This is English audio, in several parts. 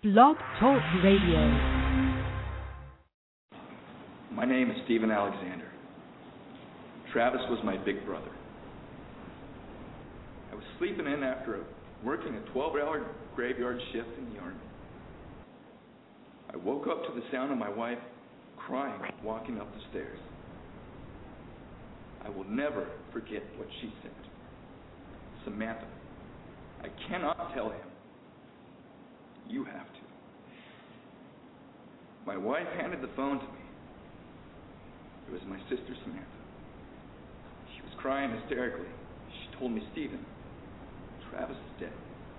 Blog Talk Radio. My name is Stephen Alexander. Travis was my big brother. I was sleeping in after working a 12-hour graveyard shift in the Army. I woke up to the sound of my wife crying walking up the stairs. I will never forget what she said. Samantha, I cannot tell him. You have to. My wife handed the phone to me. It was my sister Samantha. She was crying hysterically. She told me, Stephen, Travis is dead.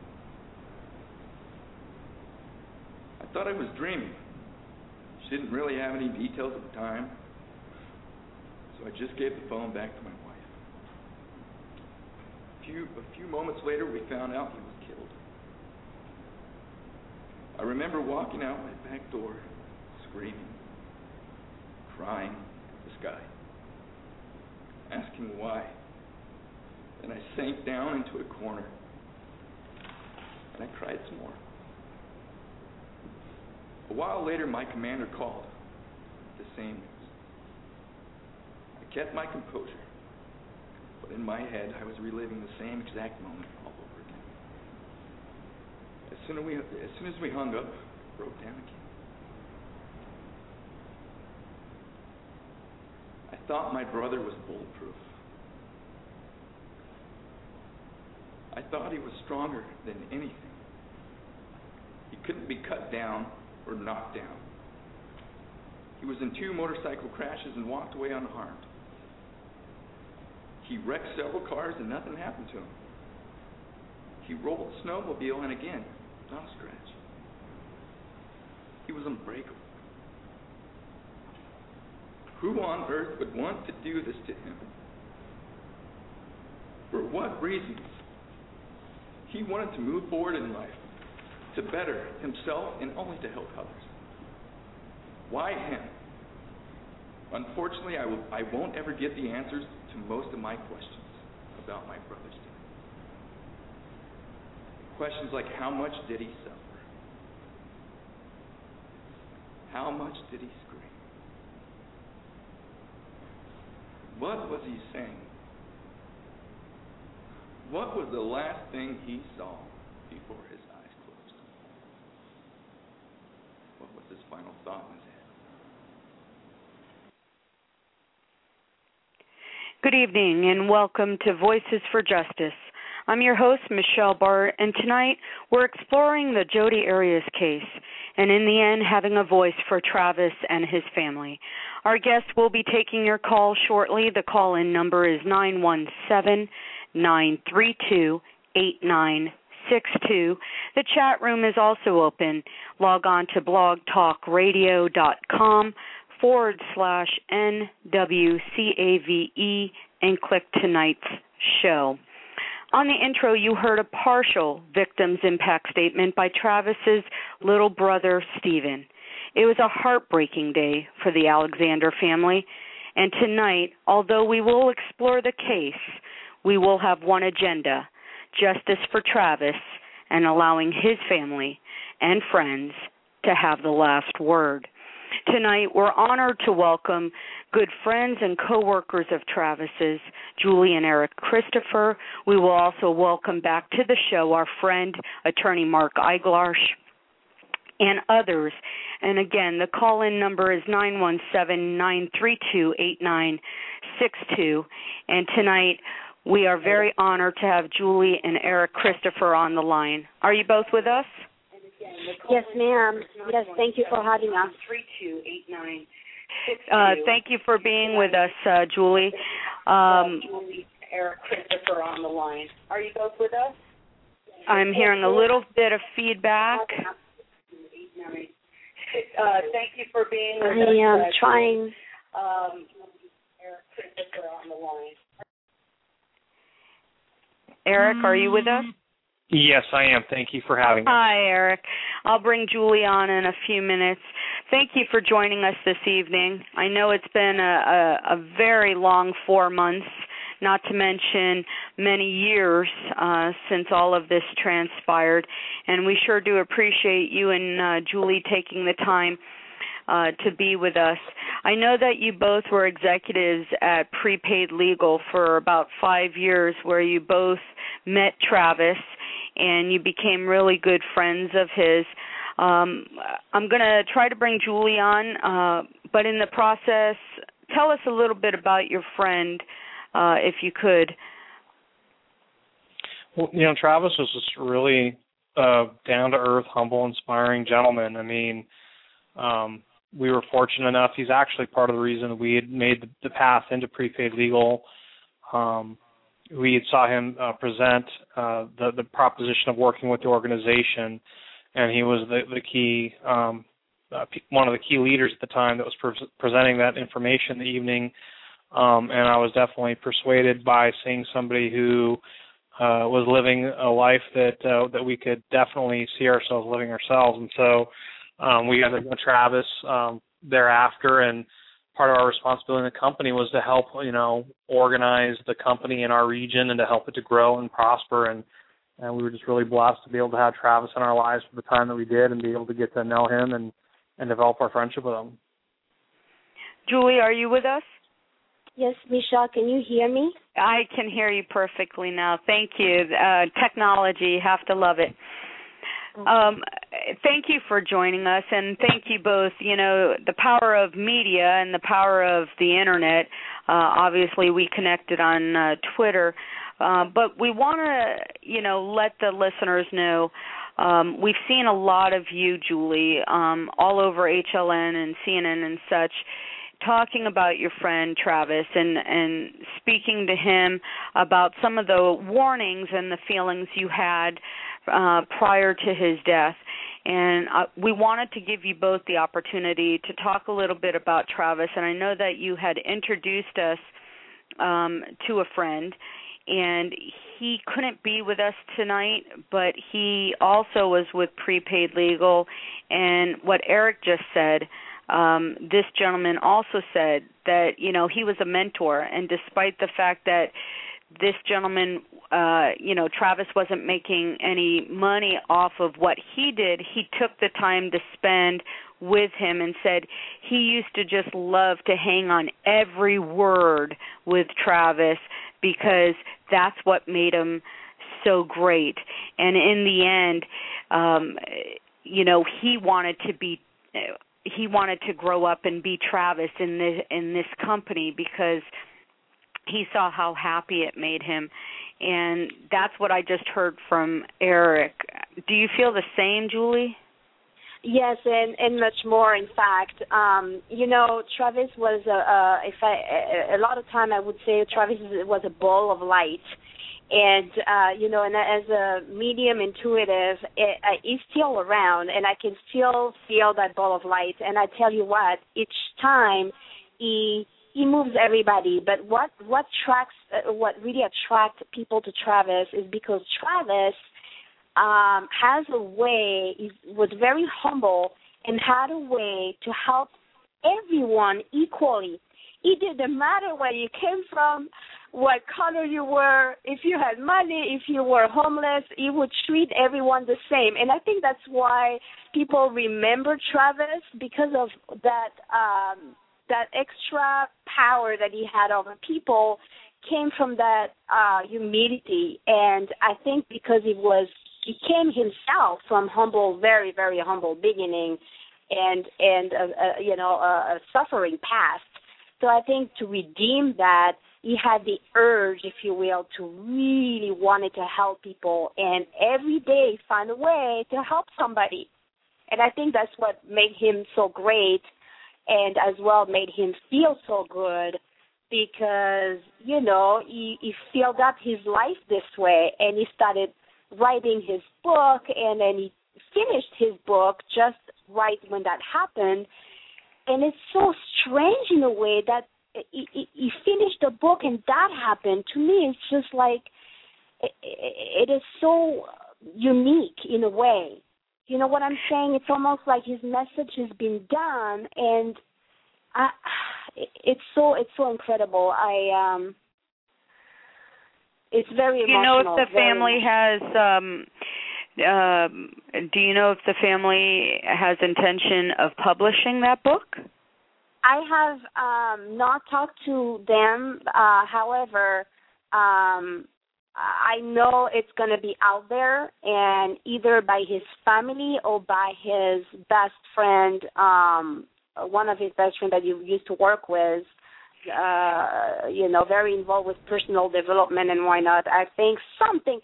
I thought I was dreaming. She didn't really have any details at the time, so I just gave the phone back to my wife. A few moments later, we found out he was killed. I remember walking out my back door, screaming, crying at the sky, asking why. Then I sank down into a corner, and I cried some more. A while later, my commander called with the same news. I kept my composure, but in my head, I was reliving the same exact moment all over again. As soon as we hung up, I broke down again. I thought my brother was bulletproof. I thought he was stronger than anything. He couldn't be cut down or knocked down. He was in 2 motorcycle crashes and walked away unharmed. He wrecked several cars and nothing happened to him. He rolled a snowmobile and again, not a scratch. He was unbreakable. Who on earth would want to do this to him? For what reasons? He wanted to move forward in life, to better himself and only to help others. Why him? Unfortunately, I won't ever get the answers to most of my questions about my brother's death. Questions like, how much did he suffer? How much did he scream? What was he saying? What was the last thing he saw before his eyes closed? What was his final thought in his head? Good evening and welcome to Voices for Justice. I'm your host, Michelle Bart, and tonight we're exploring the Jodi Arias case and in the end having a voice for Travis and his family. Our guest will be taking your call shortly. The call-in number is 917-932-8962. The chat room is also open. Log on to blogtalkradio.com/NWCAVE and click tonight's show. On the intro, you heard a partial victim's impact statement by Travis's little brother, Stephen. It was a heartbreaking day for the Alexander family, and tonight, although we will explore the case, we will have one agenda: justice for Travis and allowing his family and friends to have the last word. Tonight, we're honored to welcome good friends and co-workers of Travis's, Julie and Eric Christopher. We will also welcome back to the show our friend, attorney Mark Eiglarsh, and others. And again, the call-in number is 917-932-8962. And tonight, we are very honored to have Julie and Eric Christopher on the line. Are you both with us? Yes, ma'am. Yes, thank you for having us. Thank you for being with us, Julie. Eric Christopher on the line. Are you both with us? I'm hearing a little bit of feedback. Thank you for being with us. I am trying. Eric Christopher on the line. Eric, are you with us? Yes, I am. Thank you for having me. Hi, Eric. I'll bring Julie on in a few minutes. Thank you for joining us this evening. I know it's been a very long 4 months not to mention many years since all of this transpired. And we sure do appreciate you and Julie taking the time to be with us. I know that you both were executives at Prepaid Legal for about 5 years, where you both met Travis and you became really good friends of his. I'm going to try to bring Julie on, but in the process, tell us a little bit about your friend, if you could. Well, Travis was just really down-to-earth, humble, inspiring gentleman. I mean, we were fortunate enough. He's actually part of the reason we had made the path into Prepaid Legal. We saw him present the proposition of working with the organization, and he was the key, one of the key leaders at the time that was presenting that information in the evening. And I was definitely persuaded by seeing somebody who was living a life that we could definitely see ourselves living ourselves. And so we got to know Travis thereafter, and part of our responsibility in the company was to help, organize the company in our region and to help it to grow and prosper. And we were just really blessed to be able to have Travis in our lives for the time that we did and be able to get to know him and develop our friendship with him. Julie, are you with us? Yes, Michelle, can you hear me? I can hear you perfectly now. Thank you. Technology, you have to love it. Thank you for joining us, and thank you both. The power of media and the power of the Internet, obviously we connected on Twitter, but we want to, let the listeners know, we've seen a lot of you, Julie, all over HLN and CNN and such, talking about your friend Travis and speaking to him about some of the warnings and the feelings you had prior to his death. And we wanted to give you both the opportunity to talk a little bit about Travis. And I know that you had introduced us to a friend, and he couldn't be with us tonight, but he also was with Prepaid Legal. And what Eric just said, this gentleman also said that, he was a mentor, and despite the fact that this gentleman, Travis wasn't making any money off of what he did, he took the time to spend with him and said he used to just love to hang on every word with Travis because that's what made him so great. And in the end, he wanted to grow up and be Travis in this company because he saw how happy it made him. And that's what I just heard from Eric. Do you feel the same, Julie? Yes, and much more. In fact, Travis was a lot of time I would say Travis was a ball of light, and and as a medium intuitive, he's still around, and I can still feel that ball of light. And I tell you what, each time he moves everybody. But what really attracts people to Travis is because Travis has a way, was very humble and had a way to help everyone equally. It didn't matter where you came from, what color you were, if you had money, if you were homeless, he would treat everyone the same. And I think that's why people remember Travis, because of that that extra power that he had over people came from that humility. And I think because he came himself from humble, very, very humble beginning and a suffering past. So I think to redeem that, he had the urge, if you will, to really wanted to help people and every day find a way to help somebody. And I think that's what made him so great and as well made him feel so good because, he filled up his life this way and he started writing his book and then he finished his book just right when that happened. And it's so strange in a way that he finished the book and that happened. To me, it's just like it is so unique in a way. You know what I'm saying? It's almost like his message has been done, and it's so incredible. it's very emotional. Do you know if the family has? Do you know if the family has intention of publishing that book? I have not talked to them. However, I know it's going to be out there, and either by his family or by his best friend, one of his best friends that you used to work with, very involved with personal development and why not. I think something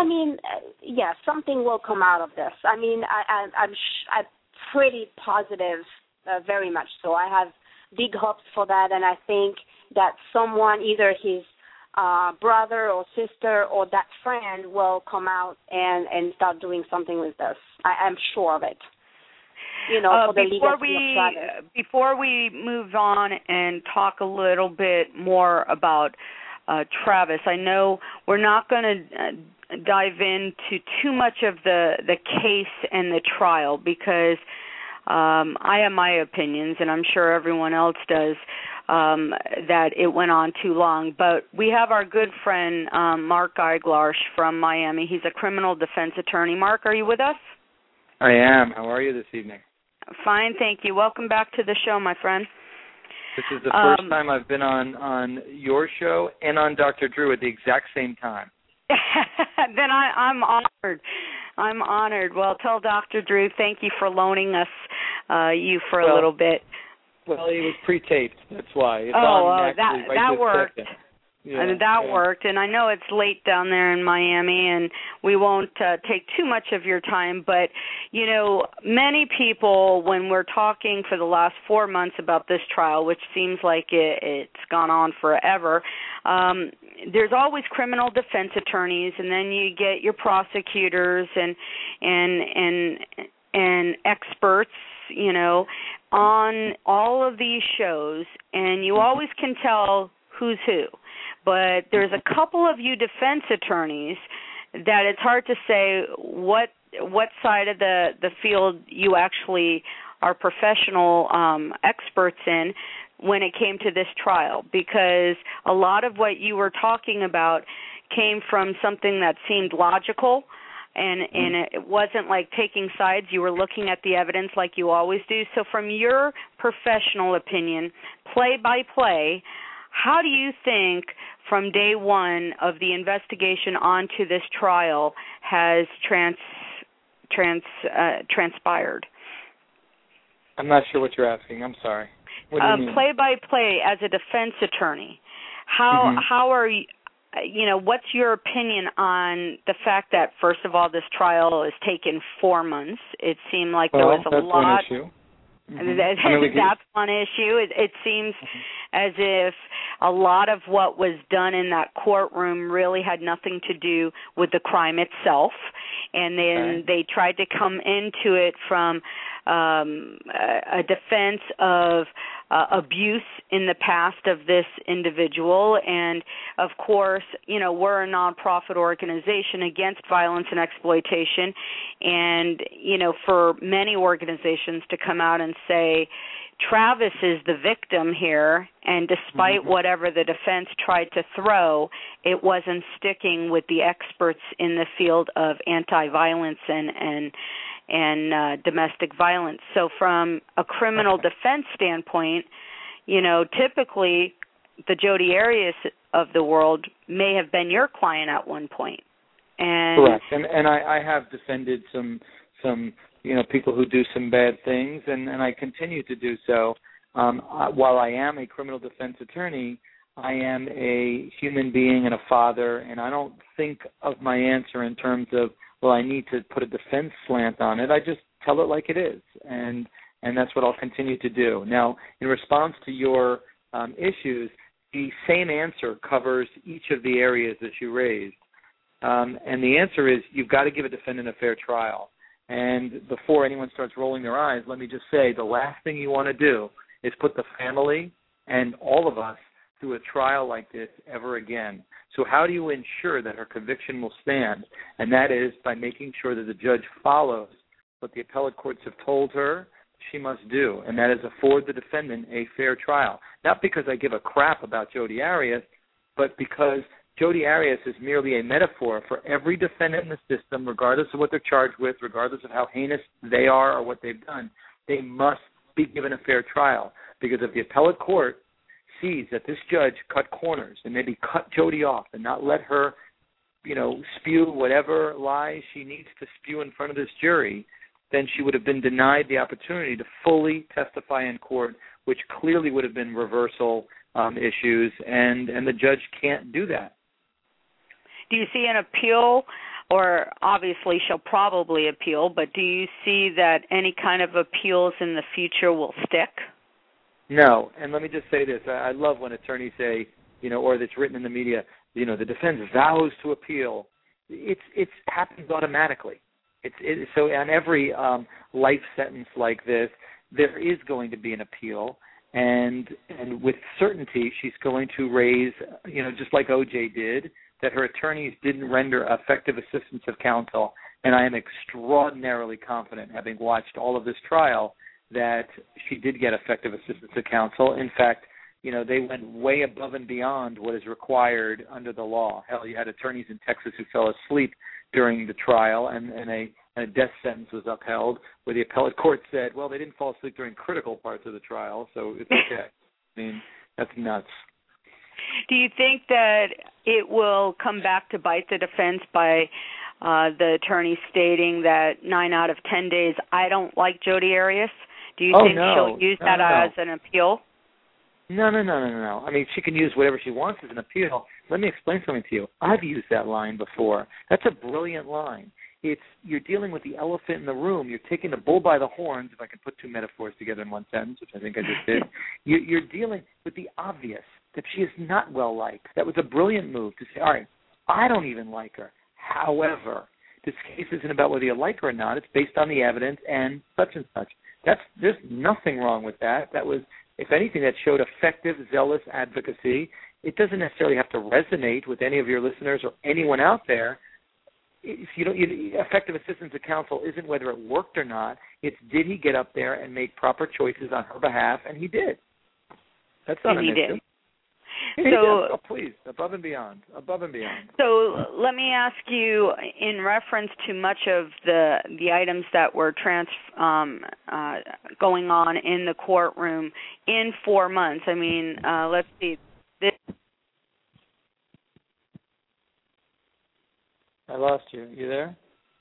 will come out of this. I mean, I'm pretty positive, very much so. I have big hopes for that, and I think that someone, either his brother or sister or that friend, will come out and start doing something with this. I'm sure of it. For the legacy of Travis. Before we move on and talk a little bit more about Travis, I know we're not going to dive into too much of the case and the trial because I have my opinions, and I'm sure everyone else does, that it went on too long. But we have our good friend, Mark Eiglarsh from Miami. He's a criminal defense attorney. Mark, are you with us? I am. How are you this evening? Fine, thank you. Welcome back to the show, my friend. This is the first time I've been on your show and on Dr. Drew at the exact same time. Then I'm honored. I'm honored. Well, tell Dr. Drew thank you for loaning us you for a little bit. Well, it was pre-taped. That's why. It's that worked. Yeah, and that worked. And I know it's late down there in Miami, and we won't take too much of your time. But, many people, when we're talking for the last 4 months about this trial, which seems like it's gone on forever, there's always criminal defense attorneys, and then you get your prosecutors and experts, on all of these shows, and you always can tell who's who. But there's a couple of you defense attorneys that it's hard to say what side of the field you actually are professional experts in when it came to this trial, because a lot of what you were talking about came from something that seemed logical, and it wasn't like taking sides. You were looking at the evidence like you always do. So from your professional opinion, play by play, how do you think from day one of the investigation onto this trial has transpired? I'm not sure what you're asking. I'm sorry. What do you mean? Play by play as a defense attorney. How are you? What's your opinion on the fact that, first of all, this trial has taken 4 months? It seemed like there was a lot. One issue. That's one issue. It seems as if a lot of what was done in that courtroom really had nothing to do with the crime itself, and then they tried to come into it from a defense of abuse in the past of this individual. And, of course, we're a nonprofit organization against violence and exploitation. And, for many organizations to come out and say Travis is the victim here, and despite whatever the defense tried to throw, it wasn't sticking with the experts in the field of anti-violence and domestic violence. So from a criminal defense standpoint, typically the Jodi Arias of the world may have been your client at one point. Correct. And I have defended some people who do some bad things, and I continue to do so. While I am a criminal defense attorney, I am a human being and a father, and I don't think of my answer in terms of, well, I need to put a defense slant on it. I just tell it like it is, and that's what I'll continue to do. Now, in response to your issues, the same answer covers each of the areas that you raised. And the answer is you've got to give a defendant a fair trial. And before anyone starts rolling their eyes, let me just say the last thing you want to do is put the family and all of us through a trial like this ever again. So how do you ensure that her conviction will stand? And that is by making sure that the judge follows what the appellate courts have told her she must do, and that is afford the defendant a fair trial. Not because I give a crap about Jodi Arias, but because Jodi Arias is merely a metaphor for every defendant in the system, regardless of what they're charged with, regardless of how heinous they are or what they've done. They must be given a fair trial, because if the appellate court sees that this judge cut corners and maybe cut Jodi off and not let her, spew whatever lies she needs to spew in front of this jury, then she would have been denied the opportunity to fully testify in court, which clearly would have been reversal issues, and the judge can't do that. Do you see an appeal, or obviously she'll probably appeal, but do you see that any kind of appeals in the future will stick? No, and let me just say this. I love when attorneys say, or it's written in the media, the defense vows to appeal. It happens automatically. So on every life sentence like this, there is going to be an appeal, and with certainty she's going to raise, just like O.J. did, that her attorneys didn't render effective assistance of counsel. And I am extraordinarily confident, having watched all of this trial, that she did get effective assistance of counsel. In fact, they went way above and beyond what is required under the law. Hell, you had attorneys in Texas who fell asleep during the trial, and a death sentence was upheld, where the appellate court said, well, they didn't fall asleep during critical parts of the trial, so it's okay. I mean, that's nuts. Do you think that it will come back to bite the defense by the attorney stating that 9 out of 10 days, I don't like Jodi Arias? Do you think she'll use that as an appeal? No. I mean, she can use whatever she wants as an appeal. Let me explain something to you. I've used that line before. That's a brilliant line. You're dealing with the elephant in the room. You're taking the bull by the horns, if I can put two metaphors together in one sentence, which I think I just did. You're dealing with the obvious, that she is not well-liked. That was a brilliant move to say, all right, I don't even like her. However, this case isn't about whether you like her or not. It's based on the evidence and such and such. There's nothing wrong with that. That was, if anything, that showed effective, zealous advocacy. It doesn't necessarily have to resonate with any of your listeners or anyone out there. Effective assistance of counsel isn't whether it worked or not. It's did he get up there and make proper choices on her behalf, and he did. That's not an issue. So, please, above and beyond. So let me ask you, in reference to much of the items that were going on in the courtroom in 4 months. I mean, let's see. I lost you. You there?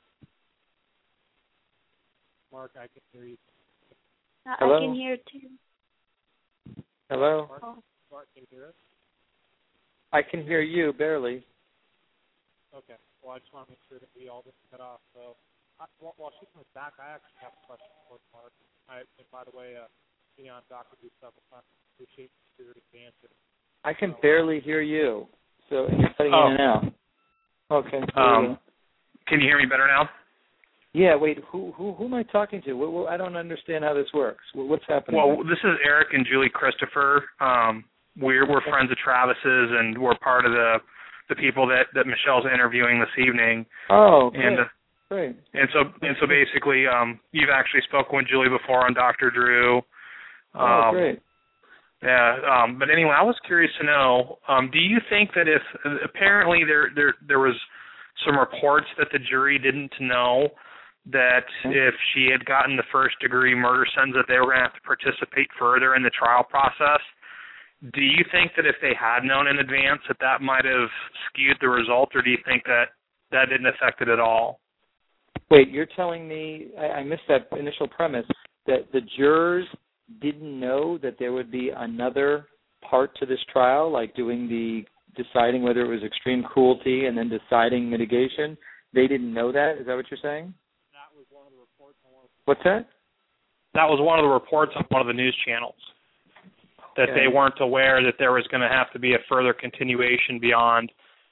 Mark, I can hear you. Hello? I can hear too. Hello? Mark, can you hear us? I can hear you, barely. Okay. Well, I just want to make sure that we all didn't cut off. So, while she comes back, I actually have a question for Mark. And by the way, being on Dr. Drew's stuff, I appreciate the spirit of the answer. I can barely hear you. So, you're cutting in and out. Okay. Can you hear me better now? Yeah, wait, who am I talking to? I don't understand how this works. What's happening? Well, this is Eric and Julie Christopher. We're friends of Travis's, and we're part of the people that Michelle's interviewing this evening. Oh, great. And so basically, you've actually spoken with Julie before on Dr. Drew. Great. Yeah, but anyway, I was curious to know, do you think that if apparently there was some reports that the jury didn't know that if she had gotten the first-degree murder sentence that they were going to have to participate further in the trial process, do you think that if they had known in advance that might have skewed the result, or do you think that didn't affect it at all? Wait, you're telling me, I missed that initial premise, that the jurors didn't know that there would be another part to this trial, like deciding whether it was extreme cruelty and then deciding mitigation? They didn't know that? Is that what you're saying? That was one of the reports on one of the... What's that? That was one of the reports on one of the news channels, that they weren't aware that there was going to have to be a further continuation beyond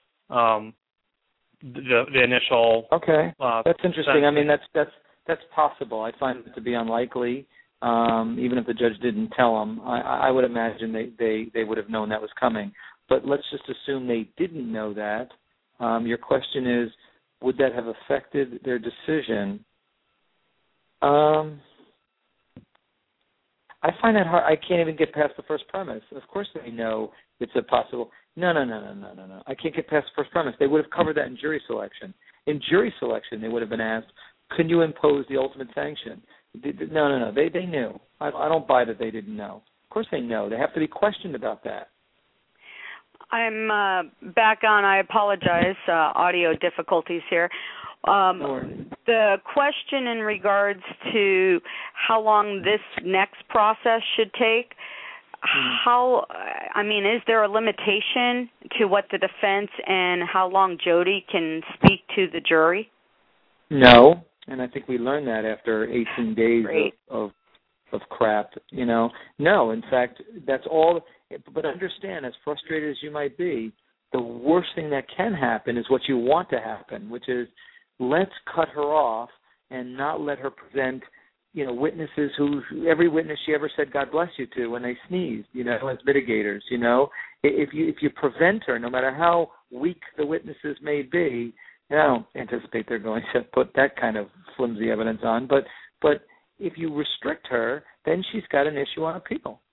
the initial... Okay, that's interesting. Sentence. I mean, that's possible. I find it to be unlikely, even if the judge didn't tell them. I would imagine they would have known that was coming. But let's just assume they didn't know that. Your question is, would that have affected their decision? I find that hard. I can't even get past the first premise. Of course they know it's a possible. No. I can't get past the first premise. They would have covered that in jury selection. In jury selection, they would have been asked, can you impose the ultimate sanction? No. They knew. I don't buy that they didn't know. Of course they know. They have to be questioned about that. I'm back on. I apologize. Audio difficulties here. The question in regards to how long this next process should take, is there a limitation to what the defense and how long Jody can speak to the jury? No, and I think we learned that after 18 days of crap, No, in fact, that's all. But understand, as frustrated as you might be, the worst thing that can happen is what you want to happen, which is let's cut her off and not let her present, witnesses every witness she ever said God bless you to when they sneezed, as mitigators, If you prevent her, no matter how weak the witnesses may be, and I don't anticipate they're going to put that kind of flimsy evidence on, but if you restrict her, then she's got an issue on appeal.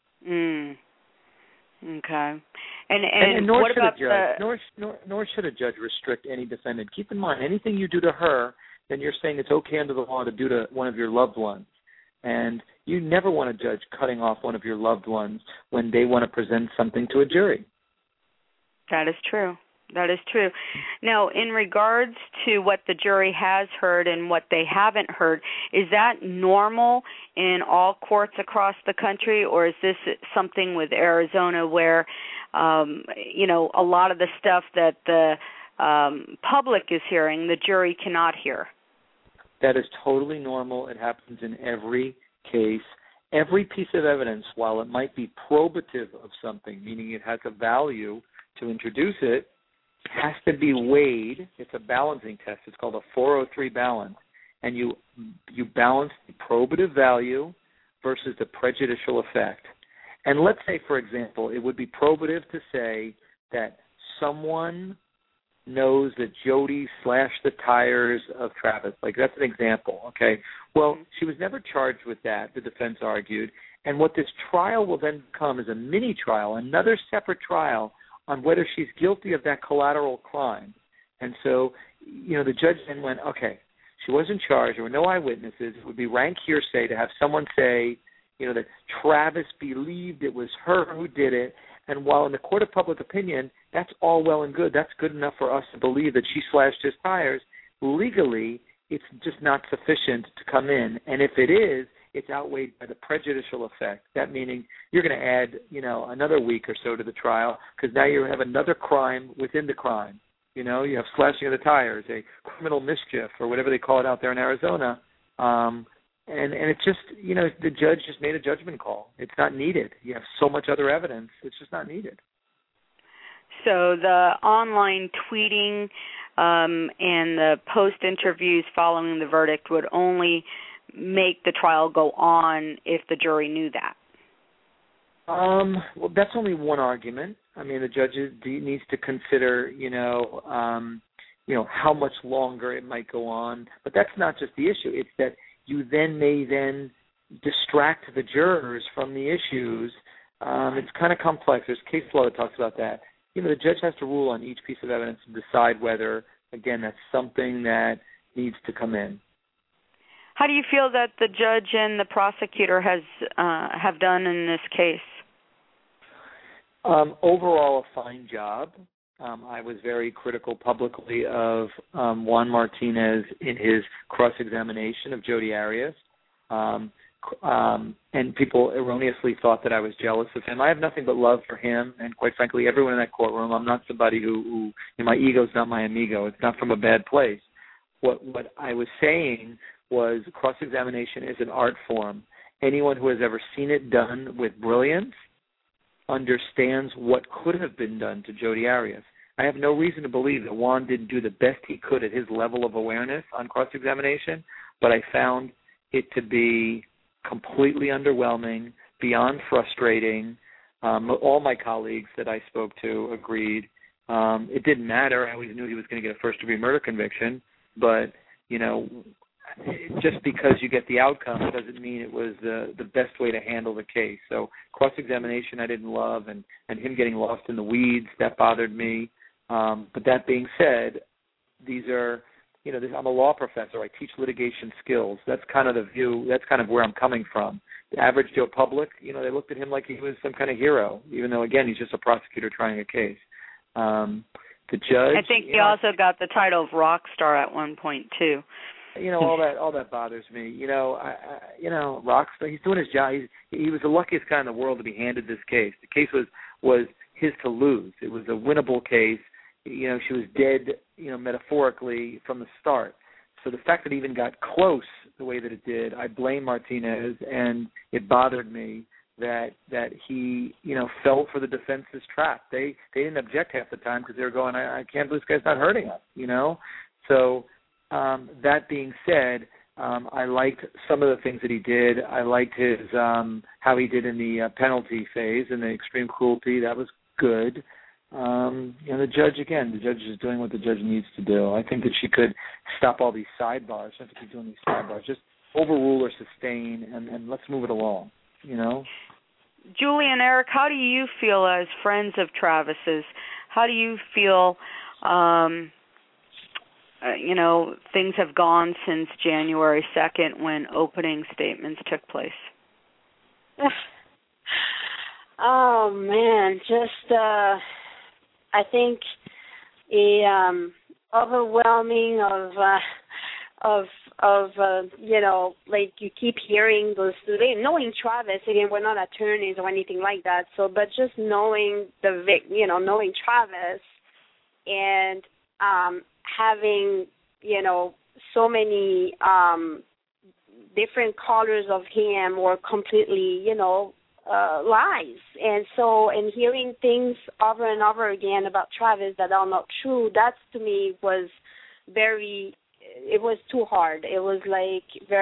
Okay. And nor should a judge, nor should a judge restrict any defendant. Keep in mind, anything you do to her, then you're saying it's okay under the law to do to one of your loved ones. And you never want a judge cutting off one of your loved ones when they want to present something to a jury. That is true. That is true. Now, in regards to what the jury has heard and what they haven't heard, is that normal in all courts across the country, or is this something with Arizona where, a lot of the stuff that the public is hearing, the jury cannot hear? That is totally normal. It happens in every case. Every piece of evidence, while it might be probative of something, meaning it has a value to introduce it, has to be weighed. It's a balancing test. It's called a 403 balance. And you balance the probative value versus the prejudicial effect. And let's say, for example, it would be probative to say that someone knows that Jody slashed the tires of Travis. Like, that's an example, okay? Well, she was never charged with that, the defense argued. And what this trial will then become is a mini-trial, another separate trial on whether she's guilty of that collateral crime. And so, the judge then went, okay, she wasn't charged. There were no eyewitnesses. It would be rank hearsay to have someone say, that Travis believed it was her who did it. And while in the court of public opinion, that's all well and good. That's good enough for us to believe that she slashed his tires. Legally, it's just not sufficient to come in. And if it is, it's outweighed by the prejudicial effect. That meaning you're going to add, another week or so to the trial because now you have another crime within the crime. You have slashing of the tires, a criminal mischief, or whatever they call it out there in Arizona. And it's just, the judge just made a judgment call. It's not needed. You have so much other evidence. It's just not needed. So the online tweeting and the post-interviews following the verdict would only make the trial go on if the jury knew that? Well, that's only one argument. I mean, the judge needs to consider, how much longer it might go on. But that's not just the issue. It's that you may distract the jurors from the issues. It's kind of complex. There's case law that talks about that. The judge has to rule on each piece of evidence and decide whether, again, that's something that needs to come in. How do you feel that the judge and the prosecutor have done in this case? Overall, a fine job. I was very critical publicly of Juan Martinez in his cross-examination of Jodi Arias. And people erroneously thought that I was jealous of him. I have nothing but love for him and, quite frankly, everyone in that courtroom. I'm not somebody who my ego's not my amigo. It's not from a bad place. What I was saying was cross-examination is an art form. Anyone who has ever seen it done with brilliance understands what could have been done to Jodi Arias. I have no reason to believe that Juan didn't do the best he could at his level of awareness on cross-examination, but I found it to be completely underwhelming, beyond frustrating. All my colleagues that I spoke to agreed. It didn't matter. I always knew he was going to get a first-degree murder conviction, but, just because you get the outcome doesn't mean it was the best way to handle the case. So cross-examination I didn't love, and him getting lost in the weeds, that bothered me. But that being said, these are, I'm a law professor. I teach litigation skills. That's kind of the view. That's kind of where I'm coming from. The average Joe public, they looked at him like he was some kind of hero, even though, again, he's just a prosecutor trying a case. The judge. I think he also got the title of rock star at one point too. All that bothers me. Rock star. He's doing his job. He was the luckiest guy in the world to be handed this case. The case was his to lose. It was a winnable case. She was dead, metaphorically from the start. So the fact that it even got close the way that it did, I blame Martinez, and it bothered me that he, fell for the defense's trap. They didn't object half the time because they were going, I can't believe this guy's not hurting us, So that being said, I liked some of the things that he did. I liked his how he did in the penalty phase and the extreme cruelty. That was good. The judge is doing what the judge needs to do. I think that she could stop all these sidebars. She doesn't have to keep doing these sidebars. Just overrule or sustain, and let's move it along, Julie and Eric, how do you feel as friends of Travis's? How do you feel, things have gone since January 2nd when opening statements took place? Oh, man, just I think a overwhelming of like you keep hearing those, knowing Travis, again, we're not attorneys or anything like that, so, but just knowing knowing Travis and having, so many different colors of him or completely, lies. And hearing things over and over again about Travis that are not true, that to me was it was too hard. It was like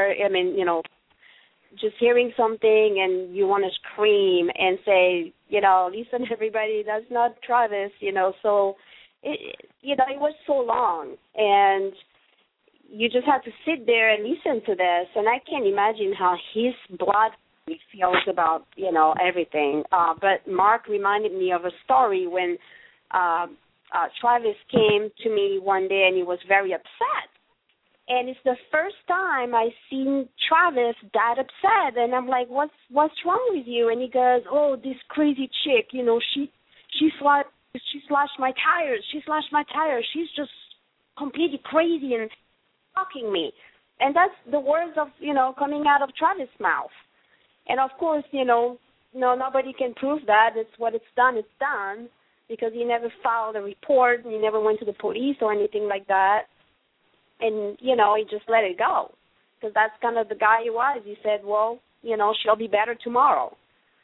just hearing something and you want to scream and say, listen, everybody, that's not Travis, so it was so long, and you just have to sit there and listen to this, and I can't imagine how his blood feels about, everything. But Mark reminded me of a story when Travis came to me one day and he was very upset. And it's the first time I seen Travis that upset, and I'm like, what's wrong with you? And he goes, oh, this crazy chick, she slashed my tires. She's just completely crazy and stalking me. And that's the words of, coming out of Travis' mouth. And of course, nobody can prove that. It's what it's done, because he never filed a report and he never went to the police or anything like that. And, he just let it go, because that's kind of the guy he was. He said, well, she'll be better tomorrow.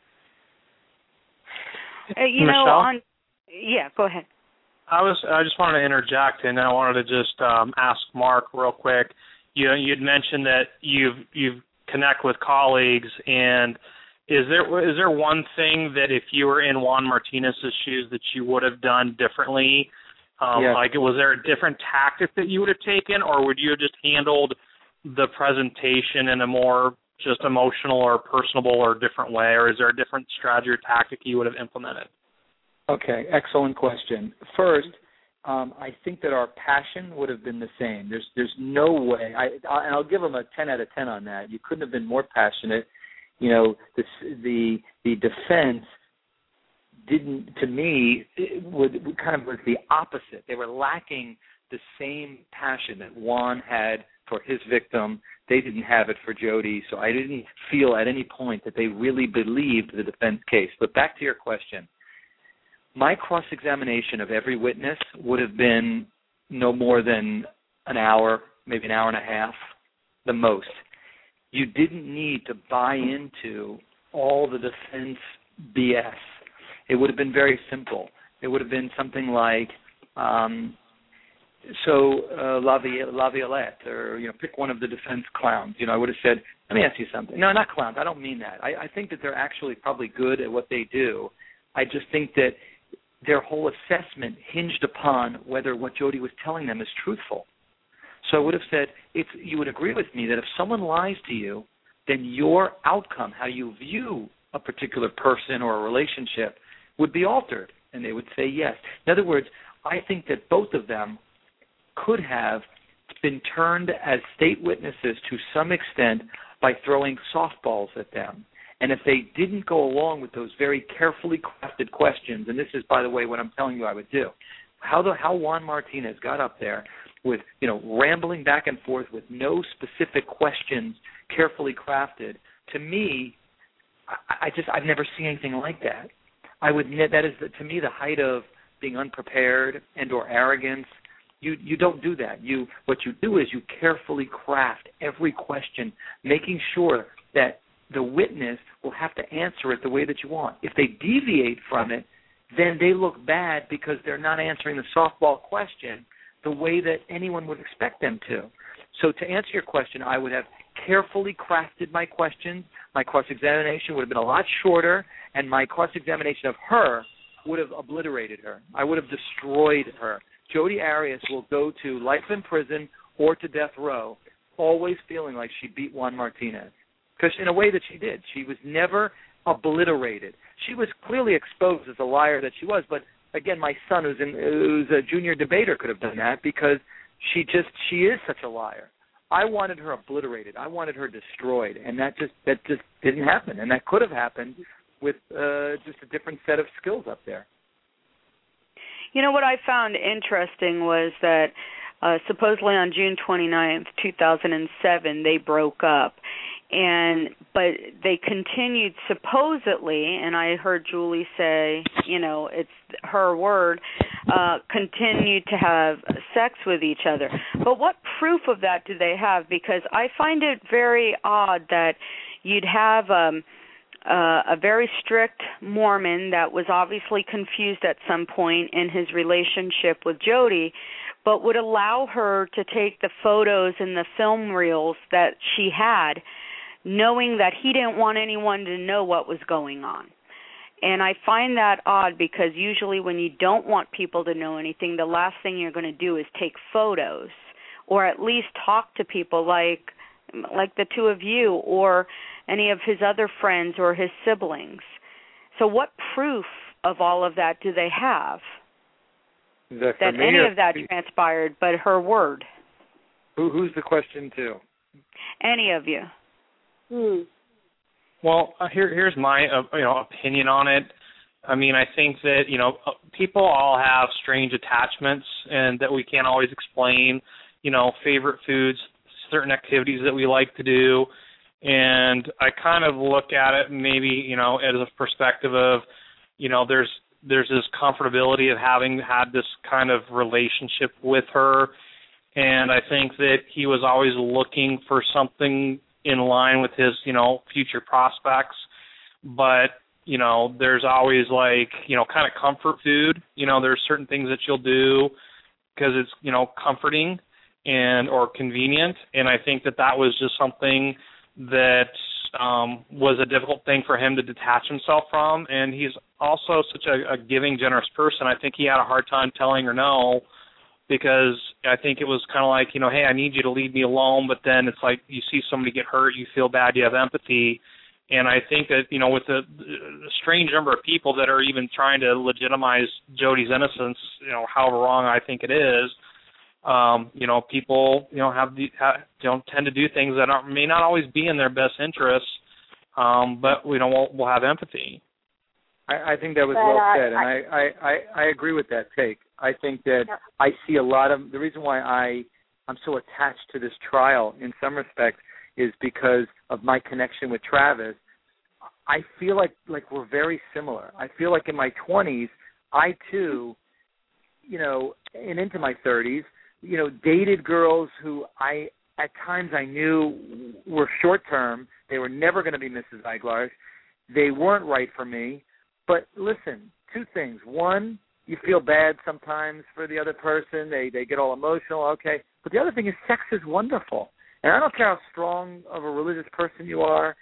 Michelle? Yeah, go ahead. I just wanted to interject, and I wanted to just ask Mark real quick. You'd mentioned that you've connect with colleagues, and is there one thing that if you were in Juan Martinez's shoes that you would have done differently? Yes. Like, was there a different tactic that you would have taken, or would you have just handled the presentation in a more just emotional or personable or different way, or is there a different strategy or tactic you would have implemented? Okay, excellent question. First, I think that our passion would have been the same. There's no way. I'll give them a 10 out of 10 on that. You couldn't have been more passionate. The defense didn't, to me, was the opposite. They were lacking the same passion that Juan had for his victim. They didn't have it for Jody, so I didn't feel at any point that they really believed the defense case. But back to your question. My cross-examination of every witness would have been no more than an hour, maybe an hour and a half, the most. You didn't need to buy into all the defense BS. It would have been very simple. It would have been something like, Laviolette, or pick one of the defense clowns. I would have said, let me ask you something. No, not clowns. I don't mean that. I think that they're actually probably good at what they do. I just think that their whole assessment hinged upon whether what Jody was telling them is truthful. So I would have said, if you would agree with me that if someone lies to you, then your outcome, how you view a particular person or a relationship, would be altered. And they would say yes. In other words, I think that both of them could have been turned as state witnesses to some extent by throwing softballs at them. And if they didn't go along with those very carefully crafted questions, and this is, by the way, what I'm telling you I would do, how Juan Martinez got up there with, rambling back and forth with no specific questions carefully crafted, to me, I've never seen anything like that. That is, to me, the height of being unprepared and or arrogance. You don't do that. What you do is you carefully craft every question, making sure that the witness will have to answer it the way that you want. If they deviate from it, then they look bad because they're not answering the softball question the way that anyone would expect them to. So to answer your question, I would have carefully crafted my questions. My cross-examination would have been a lot shorter, and my cross-examination of her would have obliterated her. I would have destroyed her. Jodi Arias will go to life in prison or to death row, always feeling like she beat Juan Martinez. Because in a way that she did. She was never obliterated. She was clearly exposed as a liar that she was, but again, my son, who's a junior debater, could have done that because she is such a liar. I wanted her obliterated. I wanted her destroyed, and that just didn't happen. And that could have happened with just a different set of skills up there. What I found interesting was that supposedly on June 29th, 2007, they broke up. But they continued supposedly, and I heard Julie say, it's her word, continued to have sex with each other. But what proof of that do they have? Because I find it very odd that you'd have a very strict Mormon that was obviously confused at some point in his relationship with Jodi, but would allow her to take the photos and the film reels that she had, knowing that he didn't want anyone to know what was going on. And I find that odd because usually when you don't want people to know anything, the last thing you're going to do is take photos or at least talk to people like the two of you or any of his other friends or his siblings. So what proof of all of that do they have? That any of that transpired but her word? Who's the question to? Any of you. Well, here's my opinion on it. I mean, I think that people all have strange attachments, and that we can't always explain. Favorite foods, certain activities that we like to do, and I kind of look at it maybe as a perspective of there's this comfortability of having had this kind of relationship with her, and I think that he was always looking for something in line with his, future prospects. But, there's always kind of comfort food. There's certain things that you'll do because it's, comforting or convenient. And I think that was just something that was a difficult thing for him to detach himself from. And he's also such a giving, generous person. I think he had a hard time telling her no, because I think it was kind of like, hey, I need you to leave me alone, but then it's like you see somebody get hurt, you feel bad, you have empathy. And I think that, with the strange number of people that are even trying to legitimize Jodi's innocence, however wrong I think it is, people, tend to do things that may not always be in their best interests, but, we'll have empathy. I think that was well said, and I agree with that take. I think that I see a lot of – the reason why I'm so attached to this trial in some respects is because of my connection with Travis. I feel like we're very similar. I feel like in my 20s, I too, and into my 30s, dated girls who at times I knew were short-term. They were never going to be Mrs. Eiglar's. They weren't right for me. But listen, two things. One, you feel bad sometimes for the other person. They get all emotional, okay. But the other thing is sex is wonderful. And I don't care how strong of a religious person you are.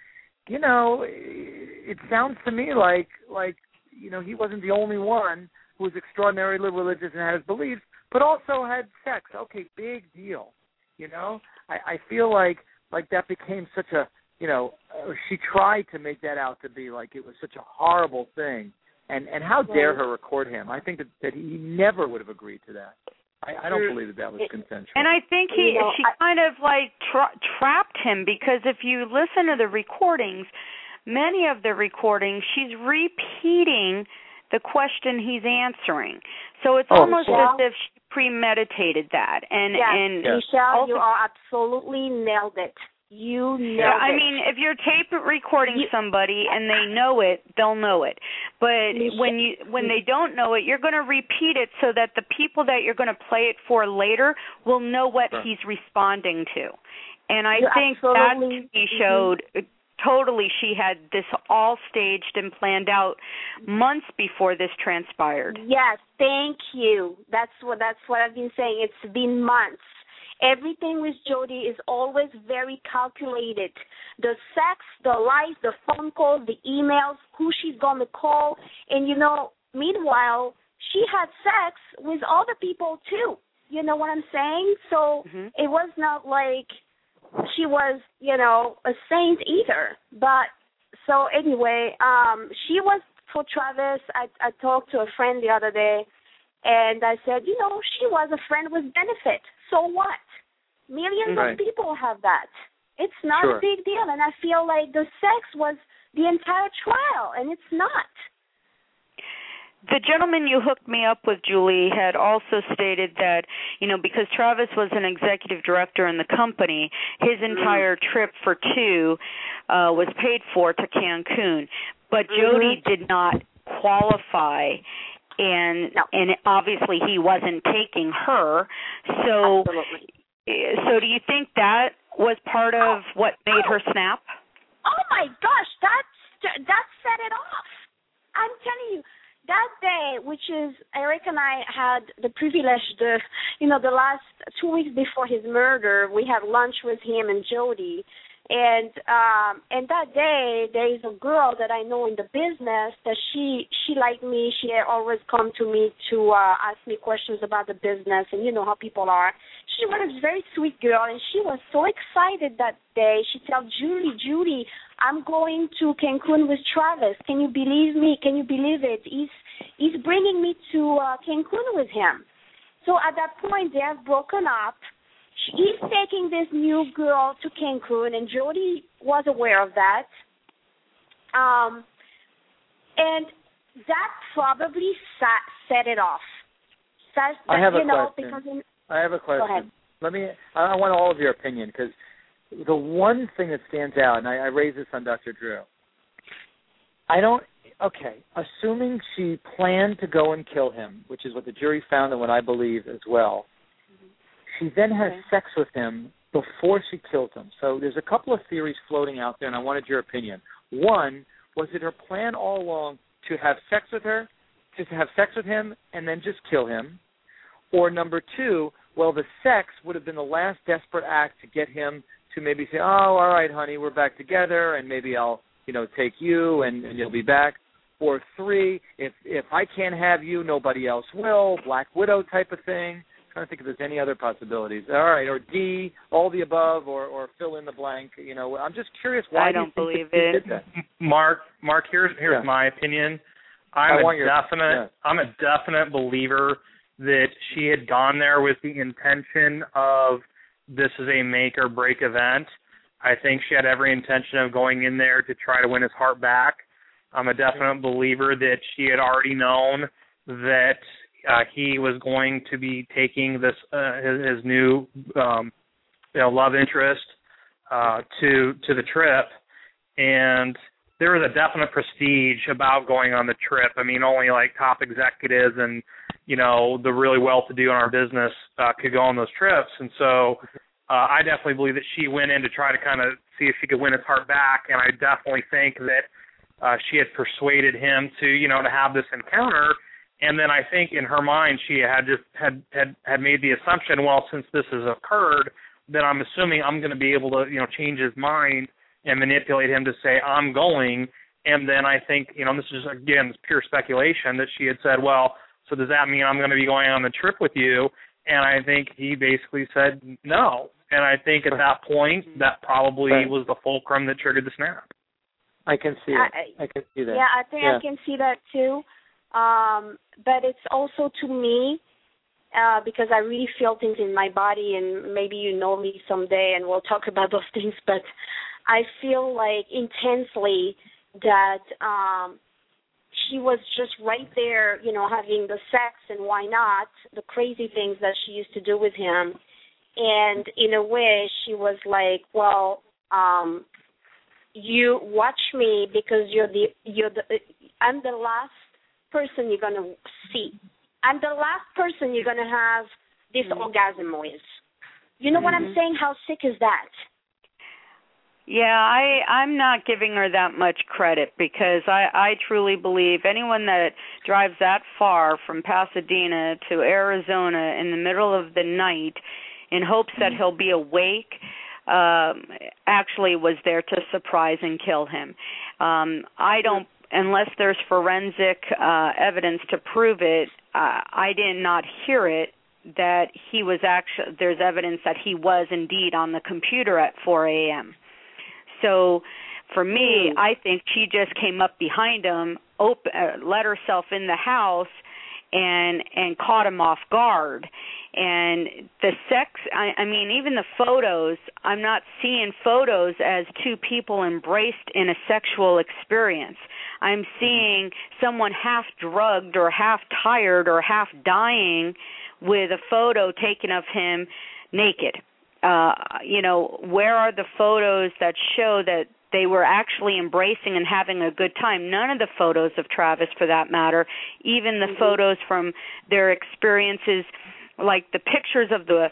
It sounds to me like he wasn't the only one who was extraordinarily religious and had his beliefs, but also had sex. Okay, big deal. You know, I feel like that became such a, you know, she tried to make that out to be like it was such a horrible thing. And how dare her record him? I think that he never would have agreed to that. I don't believe that was consensual. And I think she kind of like trapped him, because if you listen to the recordings, many of the recordings, she's repeating the question he's answering. So it's almost as if she premeditated that. And Michelle, you are absolutely nailed it. You nailed it. I mean, if you're tape recording somebody and they know it, they'll know it. But when they don't know it, you're going to repeat it so that the people that you're going to play it for later will know what he's responding to. And I think that he showed totally she had this all staged and planned out months before this transpired. Yes, thank you. That's what I've been saying. It's been months. Everything with Jodi is always very calculated. The sex, the lies, the phone calls, the emails, who she's going to call. And, you know, meanwhile, she had sex with other people, too. You know what I'm saying? So it was not like she was, you know, a saint either. But so anyway, she was for Travis. I talked to a friend the other day, and I said, you know, she was a friend with benefit. So what? Millions of people have that. It's not a big deal. And I feel like the sex was the entire trial, and it's not. The gentleman you hooked me up with, Julie, had also stated that, you know, because Travis was an executive director in the company, his entire trip for two was paid for to Cancun. But Jodi did not qualify, and obviously he wasn't taking her. So, so do you think that was part of what made her snap? Oh my gosh, that set it off. I'm telling you. That day, which is Eric and I had the privilege, the last 2 weeks before his murder, we had lunch with him and Jodi, and that day there is a girl that I know in the business that she liked me. She had always come to me to ask me questions about the business, and you know how people are. She was a very sweet girl, and she was so excited that day. She told Judy, I'm going to Cancun with Travis. Can you believe me? Can you believe it? He's bringing me to Cancun with him. So at that point, they have broken up. He's taking this new girl to Cancun, and Jodi was aware of that. And that probably set it off. I have a question. I want all of your opinion, because the one thing that stands out, and I raised this on Dr. Drew, assuming she planned to go and kill him, which is what the jury found and what I believe as well, she then has sex with him before she kills him. So there's a couple of theories floating out there, and I wanted your opinion. One, was it her plan all along to have sex with her, to have sex with him, and then just kill him? Or number two, well, the sex would have been the last desperate act to get him to maybe say, oh, all right, honey, we're back together, and maybe I'll, take you, and you'll be back. Or three, if I can't have you, nobody else will, Black Widow type of thing. I'm trying to think if there's any other possibilities. All right, or D, all the above, or fill in the blank. I'm just curious why I don't believe it. Did that? Mark, here's my opinion. I'm a definite believer that she had gone there with the intention of this is a make or break event. I think she had every intention of going in there to try to win his heart back. I'm a definite believer that she had already known that he was going to be taking this his new love interest to the trip, and there was a definite prestige about going on the trip. I mean, only like top executives and the really well-to-do in our business could go on those trips, and so I definitely believe that she went in to try to kind of see if she could win his heart back, and I definitely think that she had persuaded him to have this encounter, and then I think in her mind she had made the assumption, well, since this has occurred, then I'm assuming I'm going to be able to change his mind and manipulate him to say I'm going, and then I think this is again pure speculation that she had said, well, so does that mean I'm going to be going on the trip with you? And I think he basically said no. And I think at that point, that probably was the fulcrum that triggered the snap. I can see it. I can see that. Yeah, I think I can see that too. But it's also to me, because I really feel things in my body, and maybe you know me someday and we'll talk about those things, but I feel like intensely that she was just right there, you know, having the sex and why not, the crazy things that she used to do with him. And in a way, she was like, well, you watch me because I'm the last person you're going to see. I'm the last person you're going to have this orgasm with. You know what I'm saying? How sick is that? Yeah, I'm not giving her that much credit, because I truly believe anyone that drives that far from Pasadena to Arizona in the middle of the night in hopes that he'll be awake actually was there to surprise and kill him. I don't, unless there's forensic evidence to prove it, I did not hear it, that he was actually, there's evidence that he was indeed on the computer at 4 a.m. So for me, I think she just came up behind him, let herself in the house, and caught him off guard. And the sex, I mean, even the photos, I'm not seeing photos as two people embraced in a sexual experience. I'm seeing someone half drugged or half tired or half dying with a photo taken of him naked. You know, where are the photos that show that they were actually embracing and having a good time? None of the photos of Travis, for that matter, even the photos from their experiences, like the pictures of the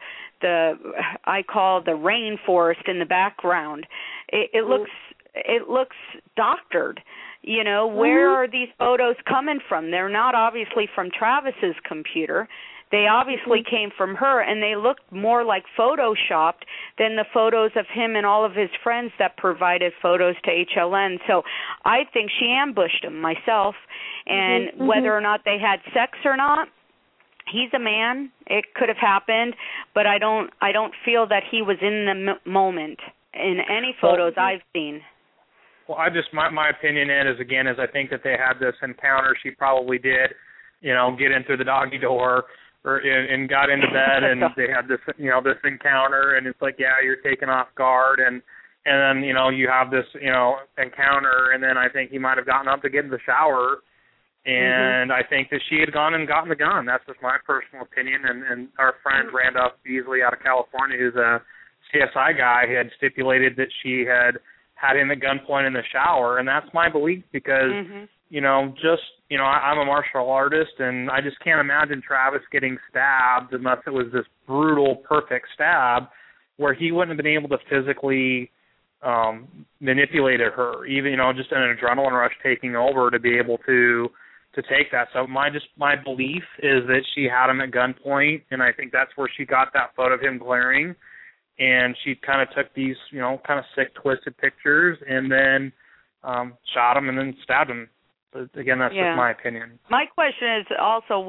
I call the rainforest in the background. It looks doctored. You know, where are these photos coming from? They're not obviously from Travis's computer. They obviously came from her, and they looked more like photoshopped than the photos of him and all of his friends that provided photos to HLN. So I think she ambushed him myself, and whether or not they had sex or not, he's a man. It could have happened, but I don't feel that he was in the moment in any photos I've seen. Well, my opinion is I think that they had this encounter. She probably did, you know, get in through the doggy door and got into bed, and they had this, you know, this encounter, and it's like, yeah, you're taken off guard, and then, you know, you have this, you know, encounter, and then I think he might have gotten up to get in the shower, and I think that she had gone and gotten the gun. That's just my personal opinion, and our friend Randolph Beasley out of California, who's a CSI guy, had stipulated that she had him at gunpoint in the shower, and that's my belief, because you know, I'm a martial artist, and I just can't imagine Travis getting stabbed unless it was this brutal, perfect stab where he wouldn't have been able to physically manipulate her, even, you know, just an adrenaline rush taking over to be able to take that. So my belief is that she had him at gunpoint, and I think that's where she got that photo of him glaring, and she kind of took these, you know, kind of sick, twisted pictures, and then shot him and then stabbed him. But again, that's just my opinion. My question is also,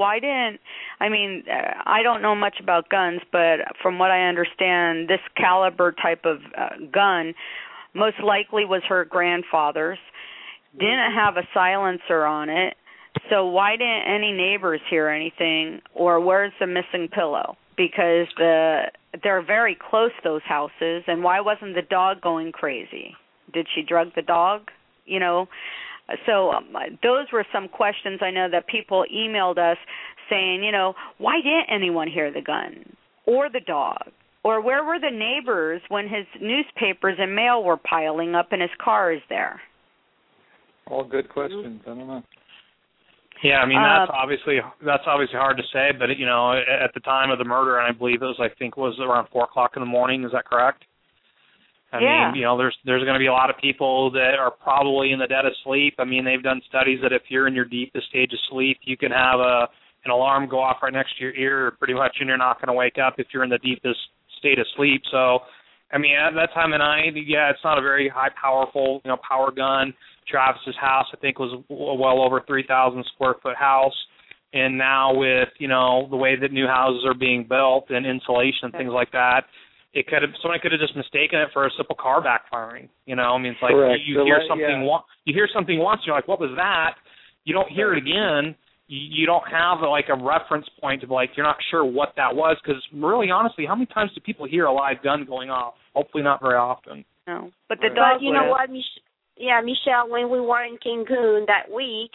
I don't know much about guns, but from what I understand, this caliber type of gun most likely was her grandfather's, didn't have a silencer on it, so why didn't any neighbors hear anything, or where's the missing pillow? Because they're very close, those houses, and why wasn't the dog going crazy? Did she drug the dog? You know, so those were some questions I know that people emailed us saying, you know, why didn't anyone hear the gun or the dog? Or where were the neighbors when his newspapers and mail were piling up and his car is there? All good questions. I don't know. Yeah, I mean, that's obviously hard to say, but, you know, at the time of the murder, and I believe it was around 4 o'clock in the morning, is that correct? I mean, you know, there's going to be a lot of people that are probably in the dead of sleep. I mean, they've done studies that if you're in your deepest stage of sleep, you can have an alarm go off right next to your ear pretty much, and you're not going to wake up if you're in the deepest state of sleep. So, I mean, at that time of night, yeah, it's not a very high powerful, you know, power gun. Travis's house, I think, was well over 3,000 square foot house. And now with, you know, the way that new houses are being built and insulation and things like that, somebody could have just mistaken it for a simple car backfiring. You know, I mean, it's like you hear something you hear something once, you're like, what was that? You don't hear it again. You don't have like a reference point of like you're not sure what that was, because really, honestly, how many times do people hear a live gun going off? Hopefully, not very often. No, but the dog. But you know what, Michelle, when we were in Cancun that week,